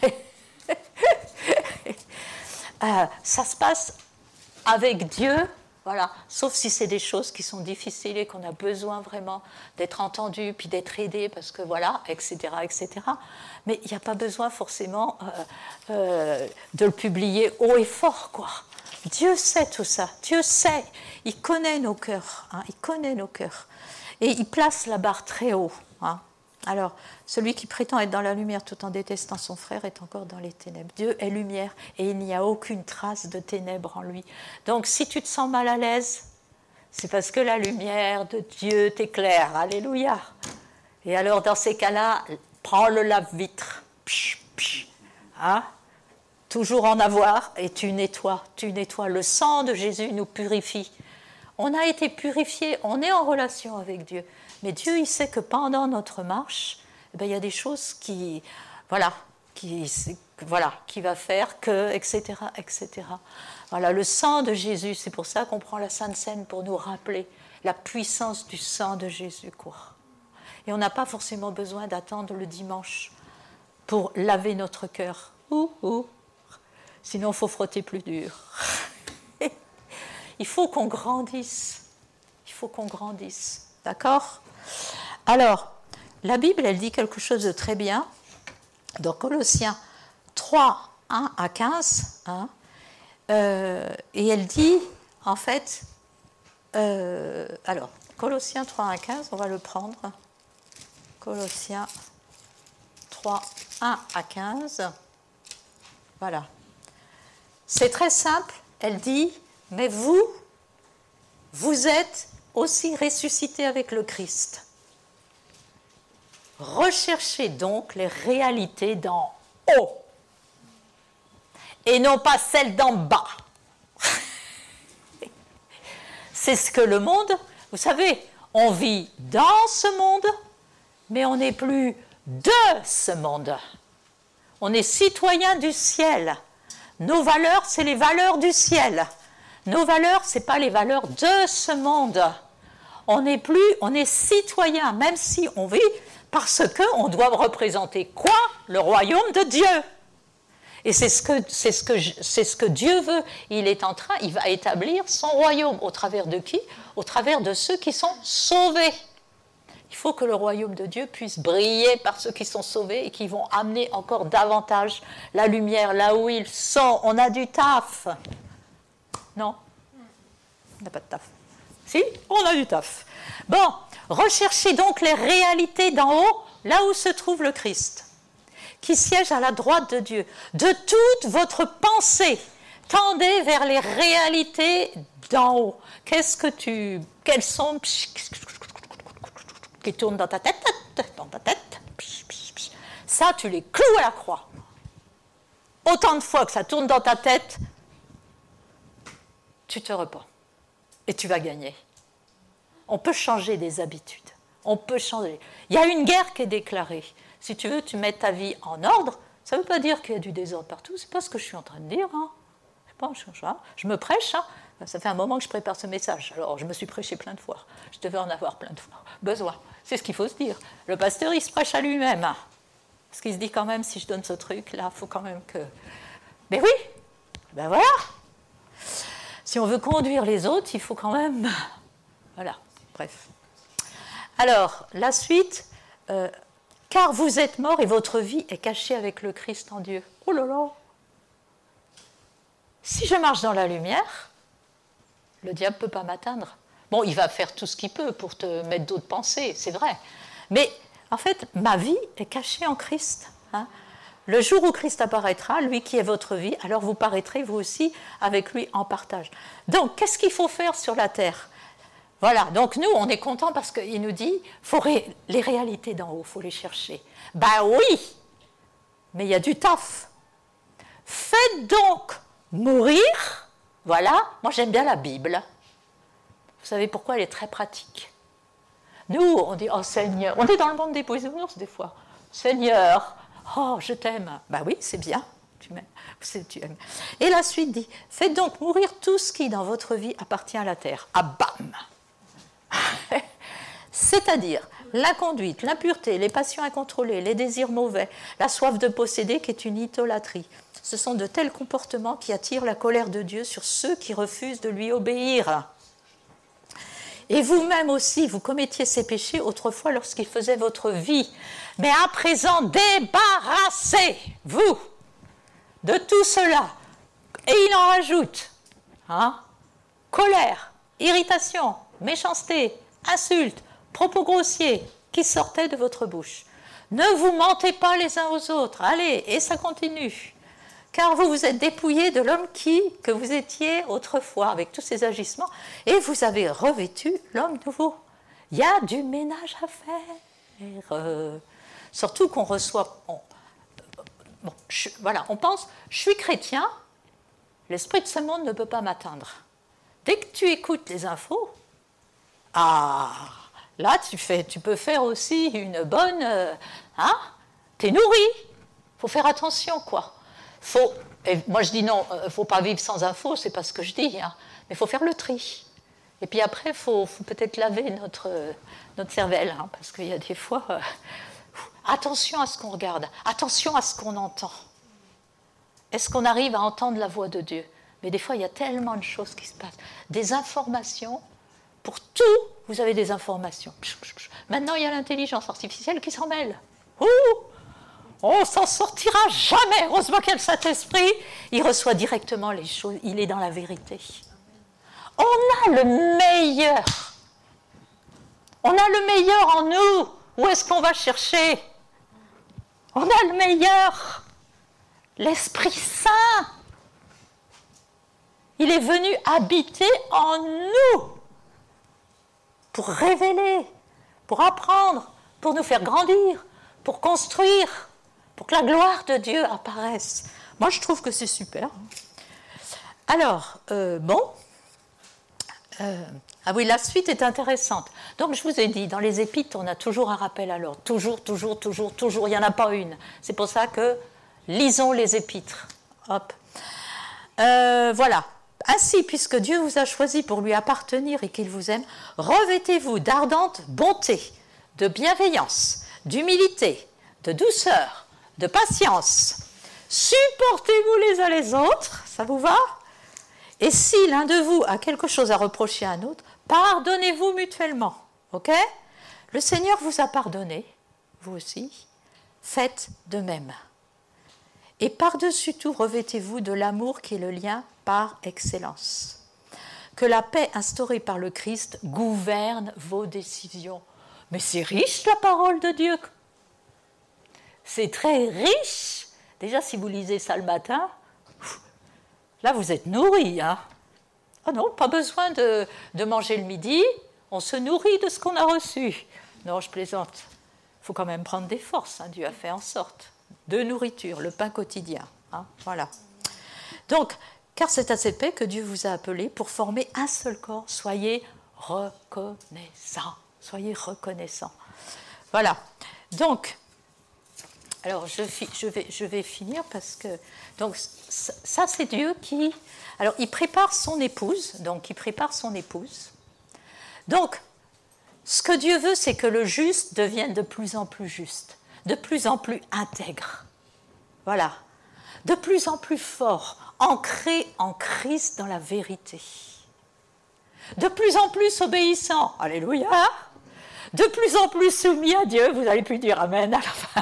A: Euh, ça se passe avec Dieu, voilà, sauf si c'est des choses qui sont difficiles et qu'on a besoin vraiment d'être entendu, puis d'être aidé, parce que voilà, et cetera, et cetera. Mais il n'y a pas besoin forcément euh, euh, de le publier haut et fort, quoi. Dieu sait tout ça, Dieu sait, il connaît nos cœurs, hein, il connaît nos cœurs, et il place la barre très haut. Hein. Alors, celui qui prétend être dans la lumière tout en détestant son frère est encore dans les ténèbres. Dieu est lumière et il n'y a aucune trace de ténèbres en lui. Donc, si tu te sens mal à l'aise, c'est parce que la lumière de Dieu t'éclaire. Alléluia. Et alors, dans ces cas-là, prends le lave-vitre. Psh, psh. Hein? Toujours en avoir et tu nettoies, tu nettoies. Le sang de Jésus nous purifie. On a été purifié, on est en relation avec Dieu. Mais Dieu, il sait que pendant notre marche, eh bien, il y a des choses qui, voilà, qui, voilà, qui va faire que, et cetera, et cetera. Voilà, le sang de Jésus, c'est pour ça qu'on prend la Sainte Seine pour nous rappeler la puissance du sang de Jésus, quoi. Et on n'a pas forcément besoin d'attendre le dimanche pour laver notre cœur. Ouh, ouh. Sinon, il faut frotter plus dur. Il faut qu'on grandisse. Il faut qu'on grandisse. D'accord ? Alors, la Bible, elle dit quelque chose de très bien. Dans Colossiens trois, un à quinze, hein, euh, et elle dit, en fait, euh, alors, Colossiens trois, un à quinze, on va le prendre. Colossiens trois, un à quinze. Voilà. C'est très simple. Elle dit, mais vous, vous êtes aussi ressuscités avec le Christ. Recherchez donc les réalités d'en haut et non pas celles d'en bas. C'est ce que le monde, vous savez, on vit dans ce monde, mais on n'est plus de ce monde. On est citoyen du ciel. Nos valeurs, c'est les valeurs du ciel. Nos valeurs, ce n'est pas les valeurs de ce monde. On n'est plus, on est citoyen, même si on vit, parce qu'on doit représenter quoi ? Le royaume de Dieu. Et c'est ce que, c'est ce que, c'est ce que Dieu veut. Il est en train, il va établir son royaume. Au travers de qui ? Au travers de ceux qui sont sauvés. Il faut que le royaume de Dieu puisse briller par ceux qui sont sauvés et qui vont amener encore davantage la lumière là où ils sont. On a du taf. Non ? On n'a pas de taf. Si ? On a du taf. Bon, recherchez donc les réalités d'en haut, là où se trouve le Christ, qui siège à la droite de Dieu. De toute votre pensée, tendez vers les réalités d'en haut. Qu'est-ce que tu... Quels sont... qui tournent dans ta tête, dans ta tête. Ça, tu les cloues à la croix. Autant de fois que ça tourne dans ta tête, tu te repens. Et tu vas gagner. On peut changer des habitudes. On peut changer. Il y a une guerre qui est déclarée. Si tu veux, tu mets ta vie en ordre. Ça ne veut pas dire qu'il y a du désordre partout. Ce n'est pas ce que je suis en train de dire. Hein. Je, pas, je, je me prêche. Hein. Ça fait un moment que je prépare ce message. Alors, je me suis prêché plein de fois. Je devais en avoir plein de fois. Besoin. C'est ce qu'il faut se dire. Le pasteur, il se prêche à lui-même. Hein. Parce qu'il se dit quand même, si je donne ce truc-là, il faut quand même que... Mais oui, ben voilà. Si on veut conduire les autres, il faut quand même... Voilà, bref. Alors, la suite, euh, car vous êtes morts et votre vie est cachée avec le Christ en Dieu. Oh là là! Si je marche dans la lumière, le diable ne peut pas m'atteindre. Bon, il va faire tout ce qu'il peut pour te mettre d'autres pensées, c'est vrai. Mais en fait, ma vie est cachée en Christ. Hein. Le jour où Christ apparaîtra, lui qui est votre vie, alors vous paraîtrez vous aussi avec lui en partage. Donc, qu'est-ce qu'il faut faire sur la terre ? Voilà, donc nous, on est contents parce qu'il nous dit, faut ré- les réalités d'en haut, il faut les chercher. Ben oui, mais il y a du taf. Faites donc mourir, voilà, moi j'aime bien la Bible. Vous savez pourquoi elle est très pratique. Nous, on dit, oh Seigneur, on est dans le monde des bisounours des fois. Seigneur, oh, je t'aime. Ben oui, c'est bien, tu m'aimes. Tu aimes. Et la suite dit, faites donc mourir tout ce qui dans votre vie appartient à la terre. Ah bam. C'est-à-dire la conduite, l'impureté, les passions incontrôlées, les désirs mauvais, la soif de posséder qui est une idolâtrie. Ce sont de tels comportements qui attirent la colère de Dieu sur ceux qui refusent de lui obéir. Et vous-même aussi, vous commettiez ces péchés autrefois lorsqu'ils faisaient votre vie. Mais à présent, débarrassez-vous de tout cela. Et il en rajoute. Hein, colère, irritation, méchanceté, insultes, propos grossiers qui sortaient de votre bouche. Ne vous mentez pas les uns aux autres. Allez, et ça continue. Car vous vous êtes dépouillés de l'homme qui, que vous étiez autrefois, avec tous ces agissements, et vous avez revêtu l'homme nouveau. Il y a du ménage à faire. Euh, surtout qu'on reçoit... On, bon, je, voilà, on pense, je suis chrétien, l'esprit de ce monde ne peut pas m'atteindre. Dès que tu écoutes les infos, ah, là, tu, fais, tu peux faire aussi une bonne... Euh, hein, t'es nourri. Il faut faire attention, quoi. Faut, et moi, je dis non, il ne faut pas vivre sans infos, c'est pas ce que je dis, hein, mais il faut faire le tri. Et puis après, il faut, faut peut-être laver notre, notre cervelle, hein, parce qu'il y a des fois... Euh, attention à ce qu'on regarde, attention à ce qu'on entend. Est-ce qu'on arrive à entendre la voix de Dieu? Mais des fois, il y a tellement de choses qui se passent. Des informations, pour tout, vous avez des informations. Maintenant, il y a l'intelligence artificielle qui s'en mêle. Ouh, on s'en sortira jamais. Heureusement qu'il y a le Saint-Esprit. Il reçoit directement les choses. Il est dans la vérité. On a le meilleur. On a le meilleur en nous. Où est-ce qu'on va chercher? On a le meilleur. L'Esprit Saint. Il est venu habiter en nous pour révéler, pour apprendre, pour nous faire grandir, pour construire, pour que la gloire de Dieu apparaisse. Moi, je trouve que c'est super. Alors, euh, bon. Euh, ah oui, la suite est intéressante. Donc, je vous ai dit, dans les épîtres, on a toujours un rappel à l'ordre. Toujours, toujours, toujours, toujours. Il n'y en a pas une. C'est pour ça que lisons les épîtres. Hop. Euh, voilà. Ainsi, puisque Dieu vous a choisi pour lui appartenir et qu'il vous aime, revêtez-vous d'ardente bonté, de bienveillance, d'humilité, de douceur, de patience. Supportez-vous les uns les autres, ça vous va? Et si l'un de vous a quelque chose à reprocher à un autre, pardonnez-vous mutuellement. Ok? Le Seigneur vous a pardonné, vous aussi. Faites de même. Et par-dessus tout, revêtez-vous de l'amour qui est le lien par excellence. Que la paix instaurée par le Christ gouverne vos décisions. Mais c'est riche la parole de Dieu. C'est très riche. Déjà, si vous lisez ça le matin, là vous êtes nourris. Hein? Oh non, pas besoin de, de manger le midi. On se nourrit de ce qu'on a reçu. Non, je plaisante. Il faut quand même prendre des forces. Hein. Dieu a fait en sorte. De nourriture, le pain quotidien. Hein, voilà. Donc, car c'est à cette paix que Dieu vous a appelé pour former un seul corps. Soyez reconnaissants. Soyez reconnaissants. Voilà. Donc, alors je, je, vais, je vais finir parce que... Donc, ça, c'est Dieu qui... Alors, il prépare son épouse. Donc, il prépare son épouse. Donc, ce que Dieu veut, c'est que le juste devienne de plus en plus juste. De plus en plus intègre, voilà, de plus en plus fort, ancré en Christ dans la vérité, de plus en plus obéissant, alléluia, de plus en plus soumis à Dieu, vous allez plus dire amen à la fin,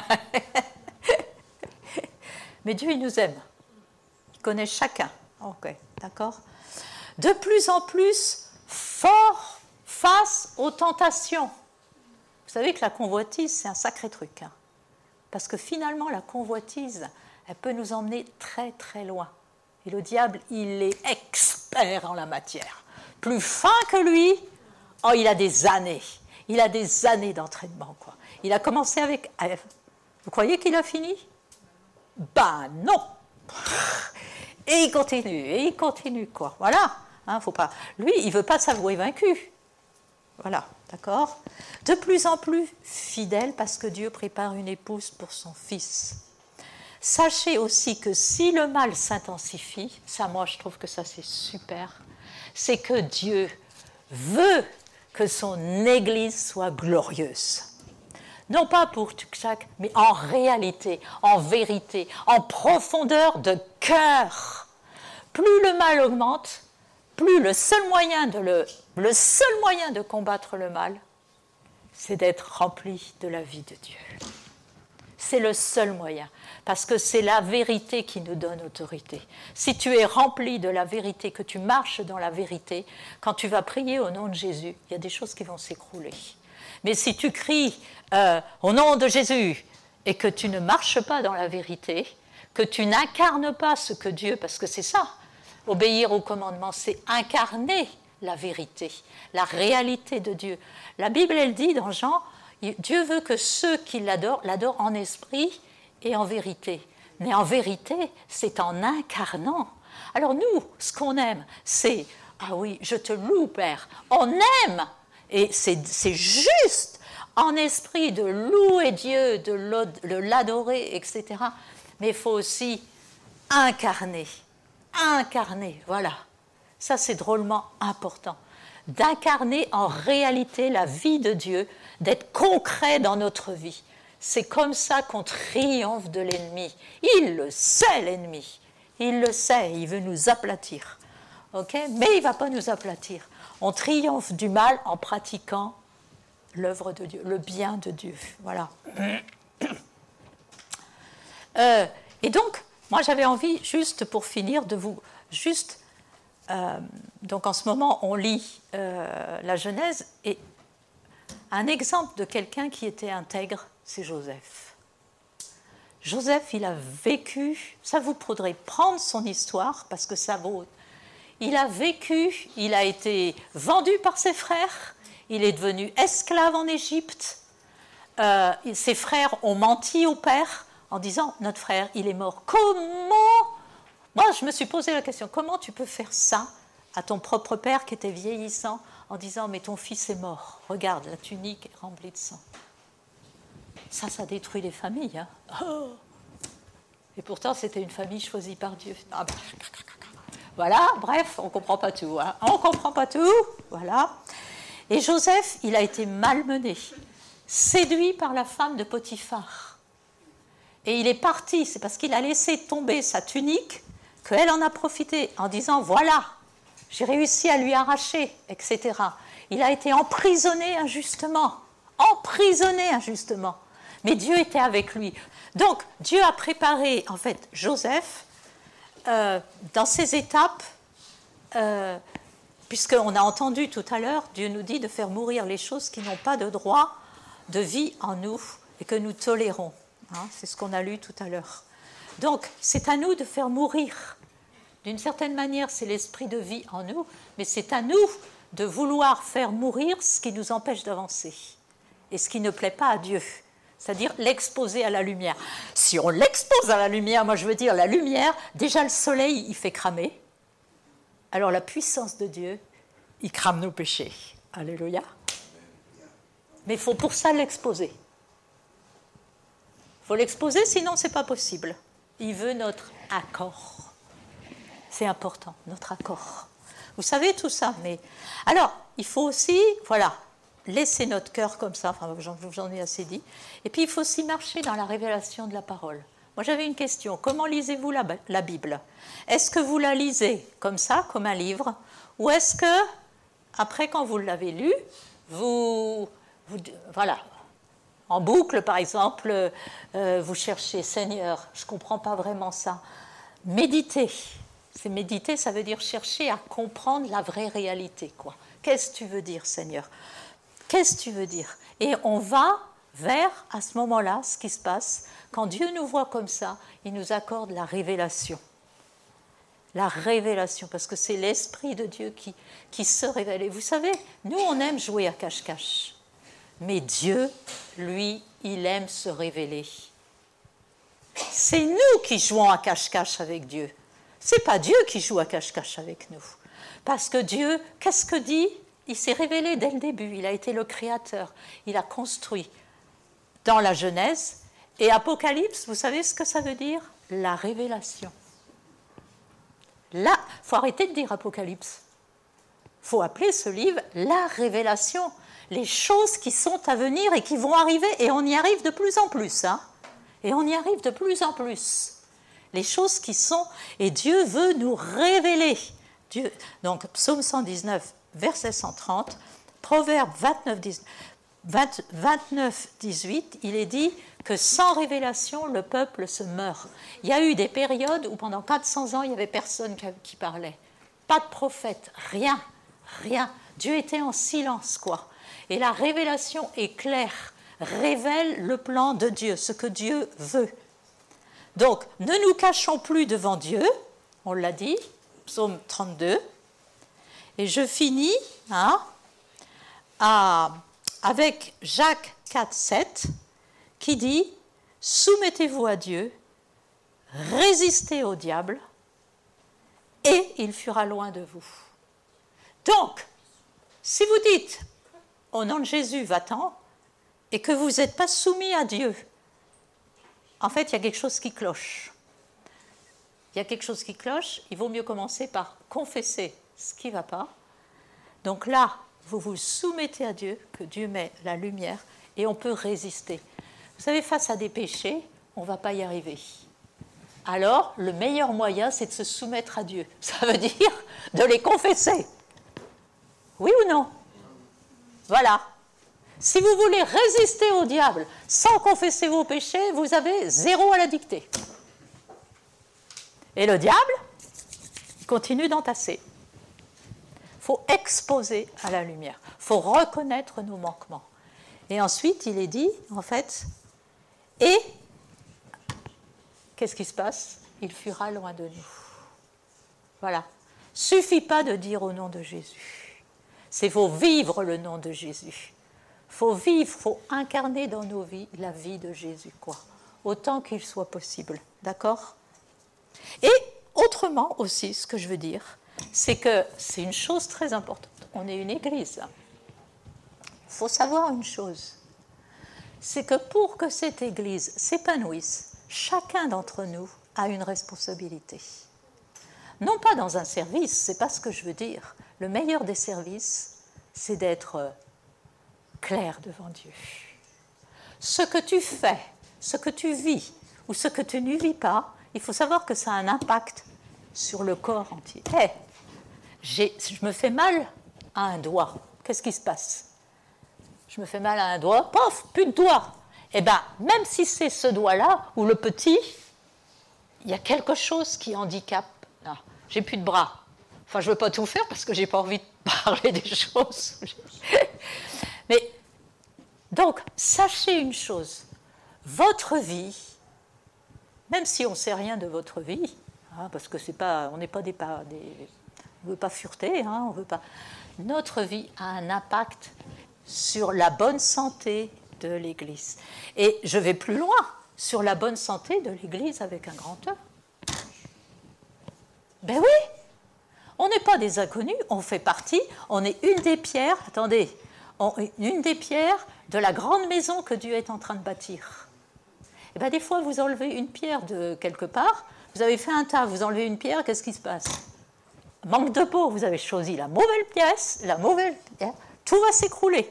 A: mais Dieu il nous aime, il connaît chacun, ok, d'accord, de plus en plus fort face aux tentations. Vous savez que la convoitise c'est un sacré truc, hein. Parce que finalement, la convoitise, elle peut nous emmener très très loin. Et le diable, il est expert en la matière. Plus fin que lui, oh, il a des années. Il a des années d'entraînement, quoi. Il a commencé avec Ève. Vous croyez qu'il a fini? Ben non. Et il continue, et il continue, quoi. Voilà. Hein, faut pas... Lui, il ne veut pas s'avouer vaincu. Voilà, d'accord? De plus en plus fidèle parce que Dieu prépare une épouse pour son fils. Sachez aussi que si le mal s'intensifie, ça moi je trouve que ça c'est super, c'est que Dieu veut que son Église soit glorieuse. Non pas pour tchac, mais en réalité, en vérité, en profondeur de cœur. Plus le mal augmente, plus le seul moyen de le, le seul moyen de combattre le mal, c'est d'être rempli de la vie de Dieu. C'est le seul moyen, parce que c'est la vérité qui nous donne autorité. Si tu es rempli de la vérité, que tu marches dans la vérité, quand tu vas prier au nom de Jésus, il y a des choses qui vont s'écrouler. Mais si tu cries euh, au nom de Jésus, et que tu ne marches pas dans la vérité, que tu n'incarnes pas ce que Dieu, parce que c'est ça, obéir au commandement, c'est incarner la vérité, la réalité de Dieu. La Bible, elle dit dans Jean, Dieu veut que ceux qui l'adorent, l'adorent en esprit et en vérité. Mais en vérité, c'est en incarnant. Alors nous, ce qu'on aime, c'est, ah oui, je te loue, Père, on aime, et c'est, c'est juste en esprit de louer Dieu, de l'adorer, et cetera. Mais il faut aussi incarner, incarner, voilà. Ça, c'est drôlement important. D'incarner en réalité la vie de Dieu, d'être concret dans notre vie. C'est comme ça qu'on triomphe de l'ennemi. Il le sait, l'ennemi. Il le sait, il veut nous aplatir. Okay? Mais il ne va pas nous aplatir. On triomphe du mal en pratiquant l'œuvre de Dieu, le bien de Dieu. Voilà. Euh, et donc, moi j'avais envie, juste pour finir, de vous... juste euh, donc en ce moment, on lit euh, la Genèse, et un exemple de quelqu'un qui était intègre, c'est Joseph. Joseph, il a vécu, ça vous pourrez prendre son histoire, parce que ça vaut... Il a vécu, il a été vendu par ses frères, il est devenu esclave en Égypte, euh, ses frères ont menti au père en disant « Notre frère, il est mort. » Comment ? Moi, je me suis posé la question, comment tu peux faire ça à ton propre père qui était vieillissant en disant « Mais ton fils est mort. Regarde, la tunique est remplie de sang. » Ça, ça détruit les familles. Hein. Oh. Et pourtant, c'était une famille choisie par Dieu. Ah, bah, voilà, bref, on ne comprend pas tout. Hein. On ne comprend pas tout, voilà. Et Joseph, il a été malmené, séduit par la femme de Potiphar. Et il est parti, c'est parce qu'il a laissé tomber sa tunique qu'elle en a profité en disant « Voilà, j'ai réussi à lui arracher, et cetera » Il a été emprisonné injustement, emprisonné injustement. Mais Dieu était avec lui. Donc, Dieu a préparé, en fait, Joseph, euh, dans ces étapes, euh, puisqu'on a entendu tout à l'heure, Dieu nous dit de faire mourir les choses qui n'ont pas de droit de vie en nous et que nous tolérons. Hein, c'est ce qu'on a lu tout à l'heure. Donc, c'est à nous de faire mourir. D'une certaine manière, c'est l'esprit de vie en nous, mais c'est à nous de vouloir faire mourir ce qui nous empêche d'avancer et ce qui ne plaît pas à Dieu. C'est-à-dire l'exposer à la lumière. Si on l'expose à la lumière, moi je veux dire la lumière, déjà le soleil, il fait cramer. Alors la puissance de Dieu, il crame nos péchés. Alléluia. Mais il faut pour ça l'exposer. Il faut l'exposer, sinon ce n'est pas possible. Il veut notre accord. C'est important, notre accord. Vous savez tout ça, mais... Alors, il faut aussi, voilà, laisser notre cœur comme ça, enfin, j'en, j'en ai assez dit, et puis il faut aussi marcher dans la révélation de la parole. Moi, j'avais une question. Comment lisez-vous la, la Bible ? Est-ce que vous la lisez comme ça, comme un livre, ou est-ce que, après, quand vous l'avez lu, vous... vous voilà, en boucle, par exemple, euh, vous cherchez « Seigneur, je ne comprends pas vraiment ça ». Méditez. C'est méditer, ça veut dire chercher à comprendre la vraie réalité, quoi. Qu'est-ce que tu veux dire, Seigneur ? Qu'est-ce que tu veux dire ? Et on va vers, à ce moment-là, ce qui se passe, quand Dieu nous voit comme ça, il nous accorde la révélation. La révélation, parce que c'est l'Esprit de Dieu qui, qui se révèle. Et vous savez, nous, on aime jouer à cache-cache. Mais Dieu, lui, il aime se révéler. C'est nous qui jouons à cache-cache avec Dieu. Ce n'est pas Dieu qui joue à cache-cache avec nous. Parce que Dieu, qu'est-ce que dit ? Il s'est révélé dès le début. Il a été le créateur. Il a construit dans la Genèse. Et Apocalypse, vous savez ce que ça veut dire ? La révélation. Là, il faut arrêter de dire Apocalypse. Il faut appeler ce livre la révélation. Les choses qui sont à venir et qui vont arriver. Et on y arrive de plus en plus. Hein ? Et on y arrive de plus en plus. Les choses qui sont, et Dieu veut nous révéler. Dieu, donc, Psaume cent dix-neuf, verset cent trente, Proverbe vingt-neuf, dix-huit, il est dit que sans révélation, le peuple se meurt. Il y a eu des périodes où pendant quatre cents ans, il n'y avait personne qui parlait. Pas de prophète, rien, rien. Dieu était en silence, quoi. Et la révélation est claire. révèle le plan de Dieu, ce que Dieu veut. Donc, ne nous cachons plus devant Dieu, on l'a dit, psaume trente-deux, et je finis hein, à, avec Jacques quatre, sept, qui dit « Soumettez-vous à Dieu, résistez au diable, et il fuira loin de vous. » Donc, si vous dites « Au nom de Jésus, va-t'en », et que vous n'êtes pas soumis à Dieu, en fait, il y a quelque chose qui cloche. Il y a quelque chose qui cloche, il vaut mieux commencer par confesser ce qui ne va pas. Donc là, vous vous soumettez à Dieu, que Dieu met la lumière, et on peut résister. Vous savez, face à des péchés, on ne va pas y arriver. Alors, le meilleur moyen, c'est de se soumettre à Dieu. Ça veut dire de les confesser. Oui ou non? Voilà. Si vous voulez résister au diable sans confesser vos péchés, vous avez zéro à la dictée. Et le diable continue d'entasser. Il faut exposer à la lumière. Il faut reconnaître nos manquements. Et ensuite, il est dit, en fait, et qu'est-ce qui se passe? Il fuira loin de nous. Voilà. Suffit pas de dire au nom de Jésus. C'est faut vivre le nom de Jésus. Faut vivre, faut incarner dans nos vies la vie de Jésus, quoi. Autant qu'il soit possible. D'accord? Et autrement aussi, ce que je veux dire, c'est que c'est une chose très importante. On est une église. Il faut savoir une chose. C'est que pour que cette église s'épanouisse, chacun d'entre nous a une responsabilité. Non pas dans un service, c'est pas ce que je veux dire. Le meilleur des services, c'est d'être clair devant Dieu. Ce que tu fais, ce que tu vis ou ce que tu ne vis pas, il faut savoir que ça a un impact sur le corps entier. Hey, j'ai, je me fais mal à un doigt. Qu'est-ce qui se passe? Je me fais mal à un doigt, pof, plus de doigt. Eh bien, même si c'est ce doigt-là ou le petit, il y a quelque chose qui handicape. Non, j'ai plus de bras. Enfin, je ne veux pas tout faire parce que je n'ai pas envie de parler des choses. Mais, donc, sachez une chose. Votre vie, même si on ne sait rien de votre vie, hein, parce que c'est pas, on n'est pas des, des on ne veut pas fureter, hein, on veut pas. Notre vie a un impact sur la bonne santé de l'Église. Et je vais plus loin, sur la bonne santé de l'Église avec un grand E. Ben oui, on n'est pas des inconnus, on fait partie, on est une des pierres, attendez, on est une des pierres de la grande maison que Dieu est en train de bâtir. Et bien des fois, vous enlevez une pierre de quelque part, vous avez fait un tas, vous enlevez une pierre, qu'est-ce qui se passe? Manque de peau, vous avez choisi la mauvaise pièce, la mauvaise pierre, tout va s'écrouler.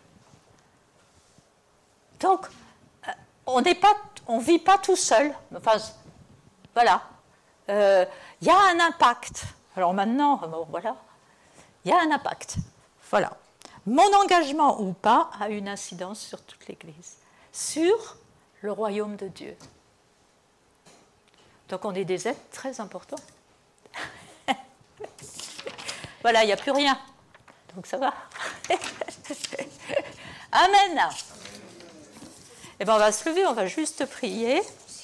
A: Donc, on n'est pas, on vit pas tout seul. Enfin, voilà. Il euh, y a un impact. Alors maintenant, bon, voilà, il y a un impact. Voilà. Mon engagement ou pas a une incidence sur toute l'Église, sur le royaume de Dieu. Donc on est des êtres très importants. Voilà, il n'y a plus rien. Donc ça va. Amen. Eh bien, on va se lever, on va juste prier.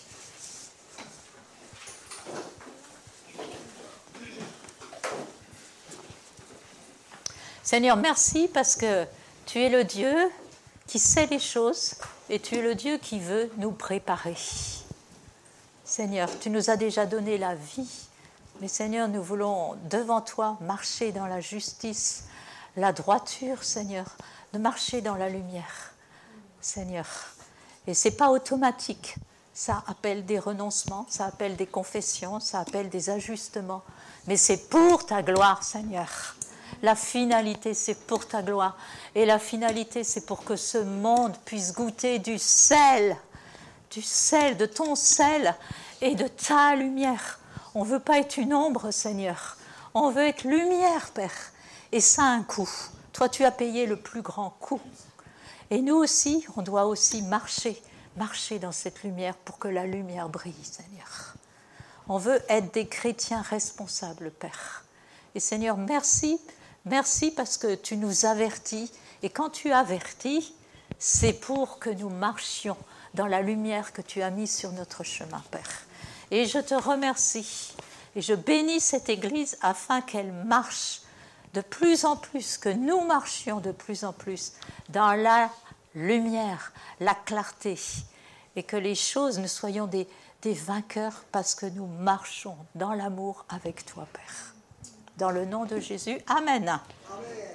A: Seigneur, merci parce que tu es le Dieu qui sait les choses et tu es le Dieu qui veut nous préparer. Seigneur, tu nous as déjà donné la vie, mais Seigneur, nous voulons devant toi marcher dans la justice, la droiture, Seigneur, de marcher dans la lumière, Seigneur. Et ce n'est pas automatique, ça appelle des renoncements, ça appelle des confessions, ça appelle des ajustements, mais c'est pour ta gloire, Seigneur. La finalité, c'est pour ta gloire. Et la finalité, c'est pour que ce monde puisse goûter du sel, du sel, de ton sel et de ta lumière. On ne veut pas être une ombre, Seigneur. On veut être lumière, Père. Et ça a un coût. Toi, tu as payé le plus grand coût. Et nous aussi, on doit aussi marcher, marcher dans cette lumière pour que la lumière brille, Seigneur. On veut être des chrétiens responsables, Père. Et Seigneur, merci. Merci parce que tu nous avertis. Et quand tu avertis, c'est pour que nous marchions dans la lumière que tu as mise sur notre chemin, Père. Et je te remercie et je bénis cette Église afin qu'elle marche de plus en plus, que nous marchions de plus en plus dans la lumière, la clarté, et que les choses, nous soyons des, des vainqueurs parce que nous marchons dans l'amour avec toi, Père. Dans le nom de Jésus, Amen. Amen.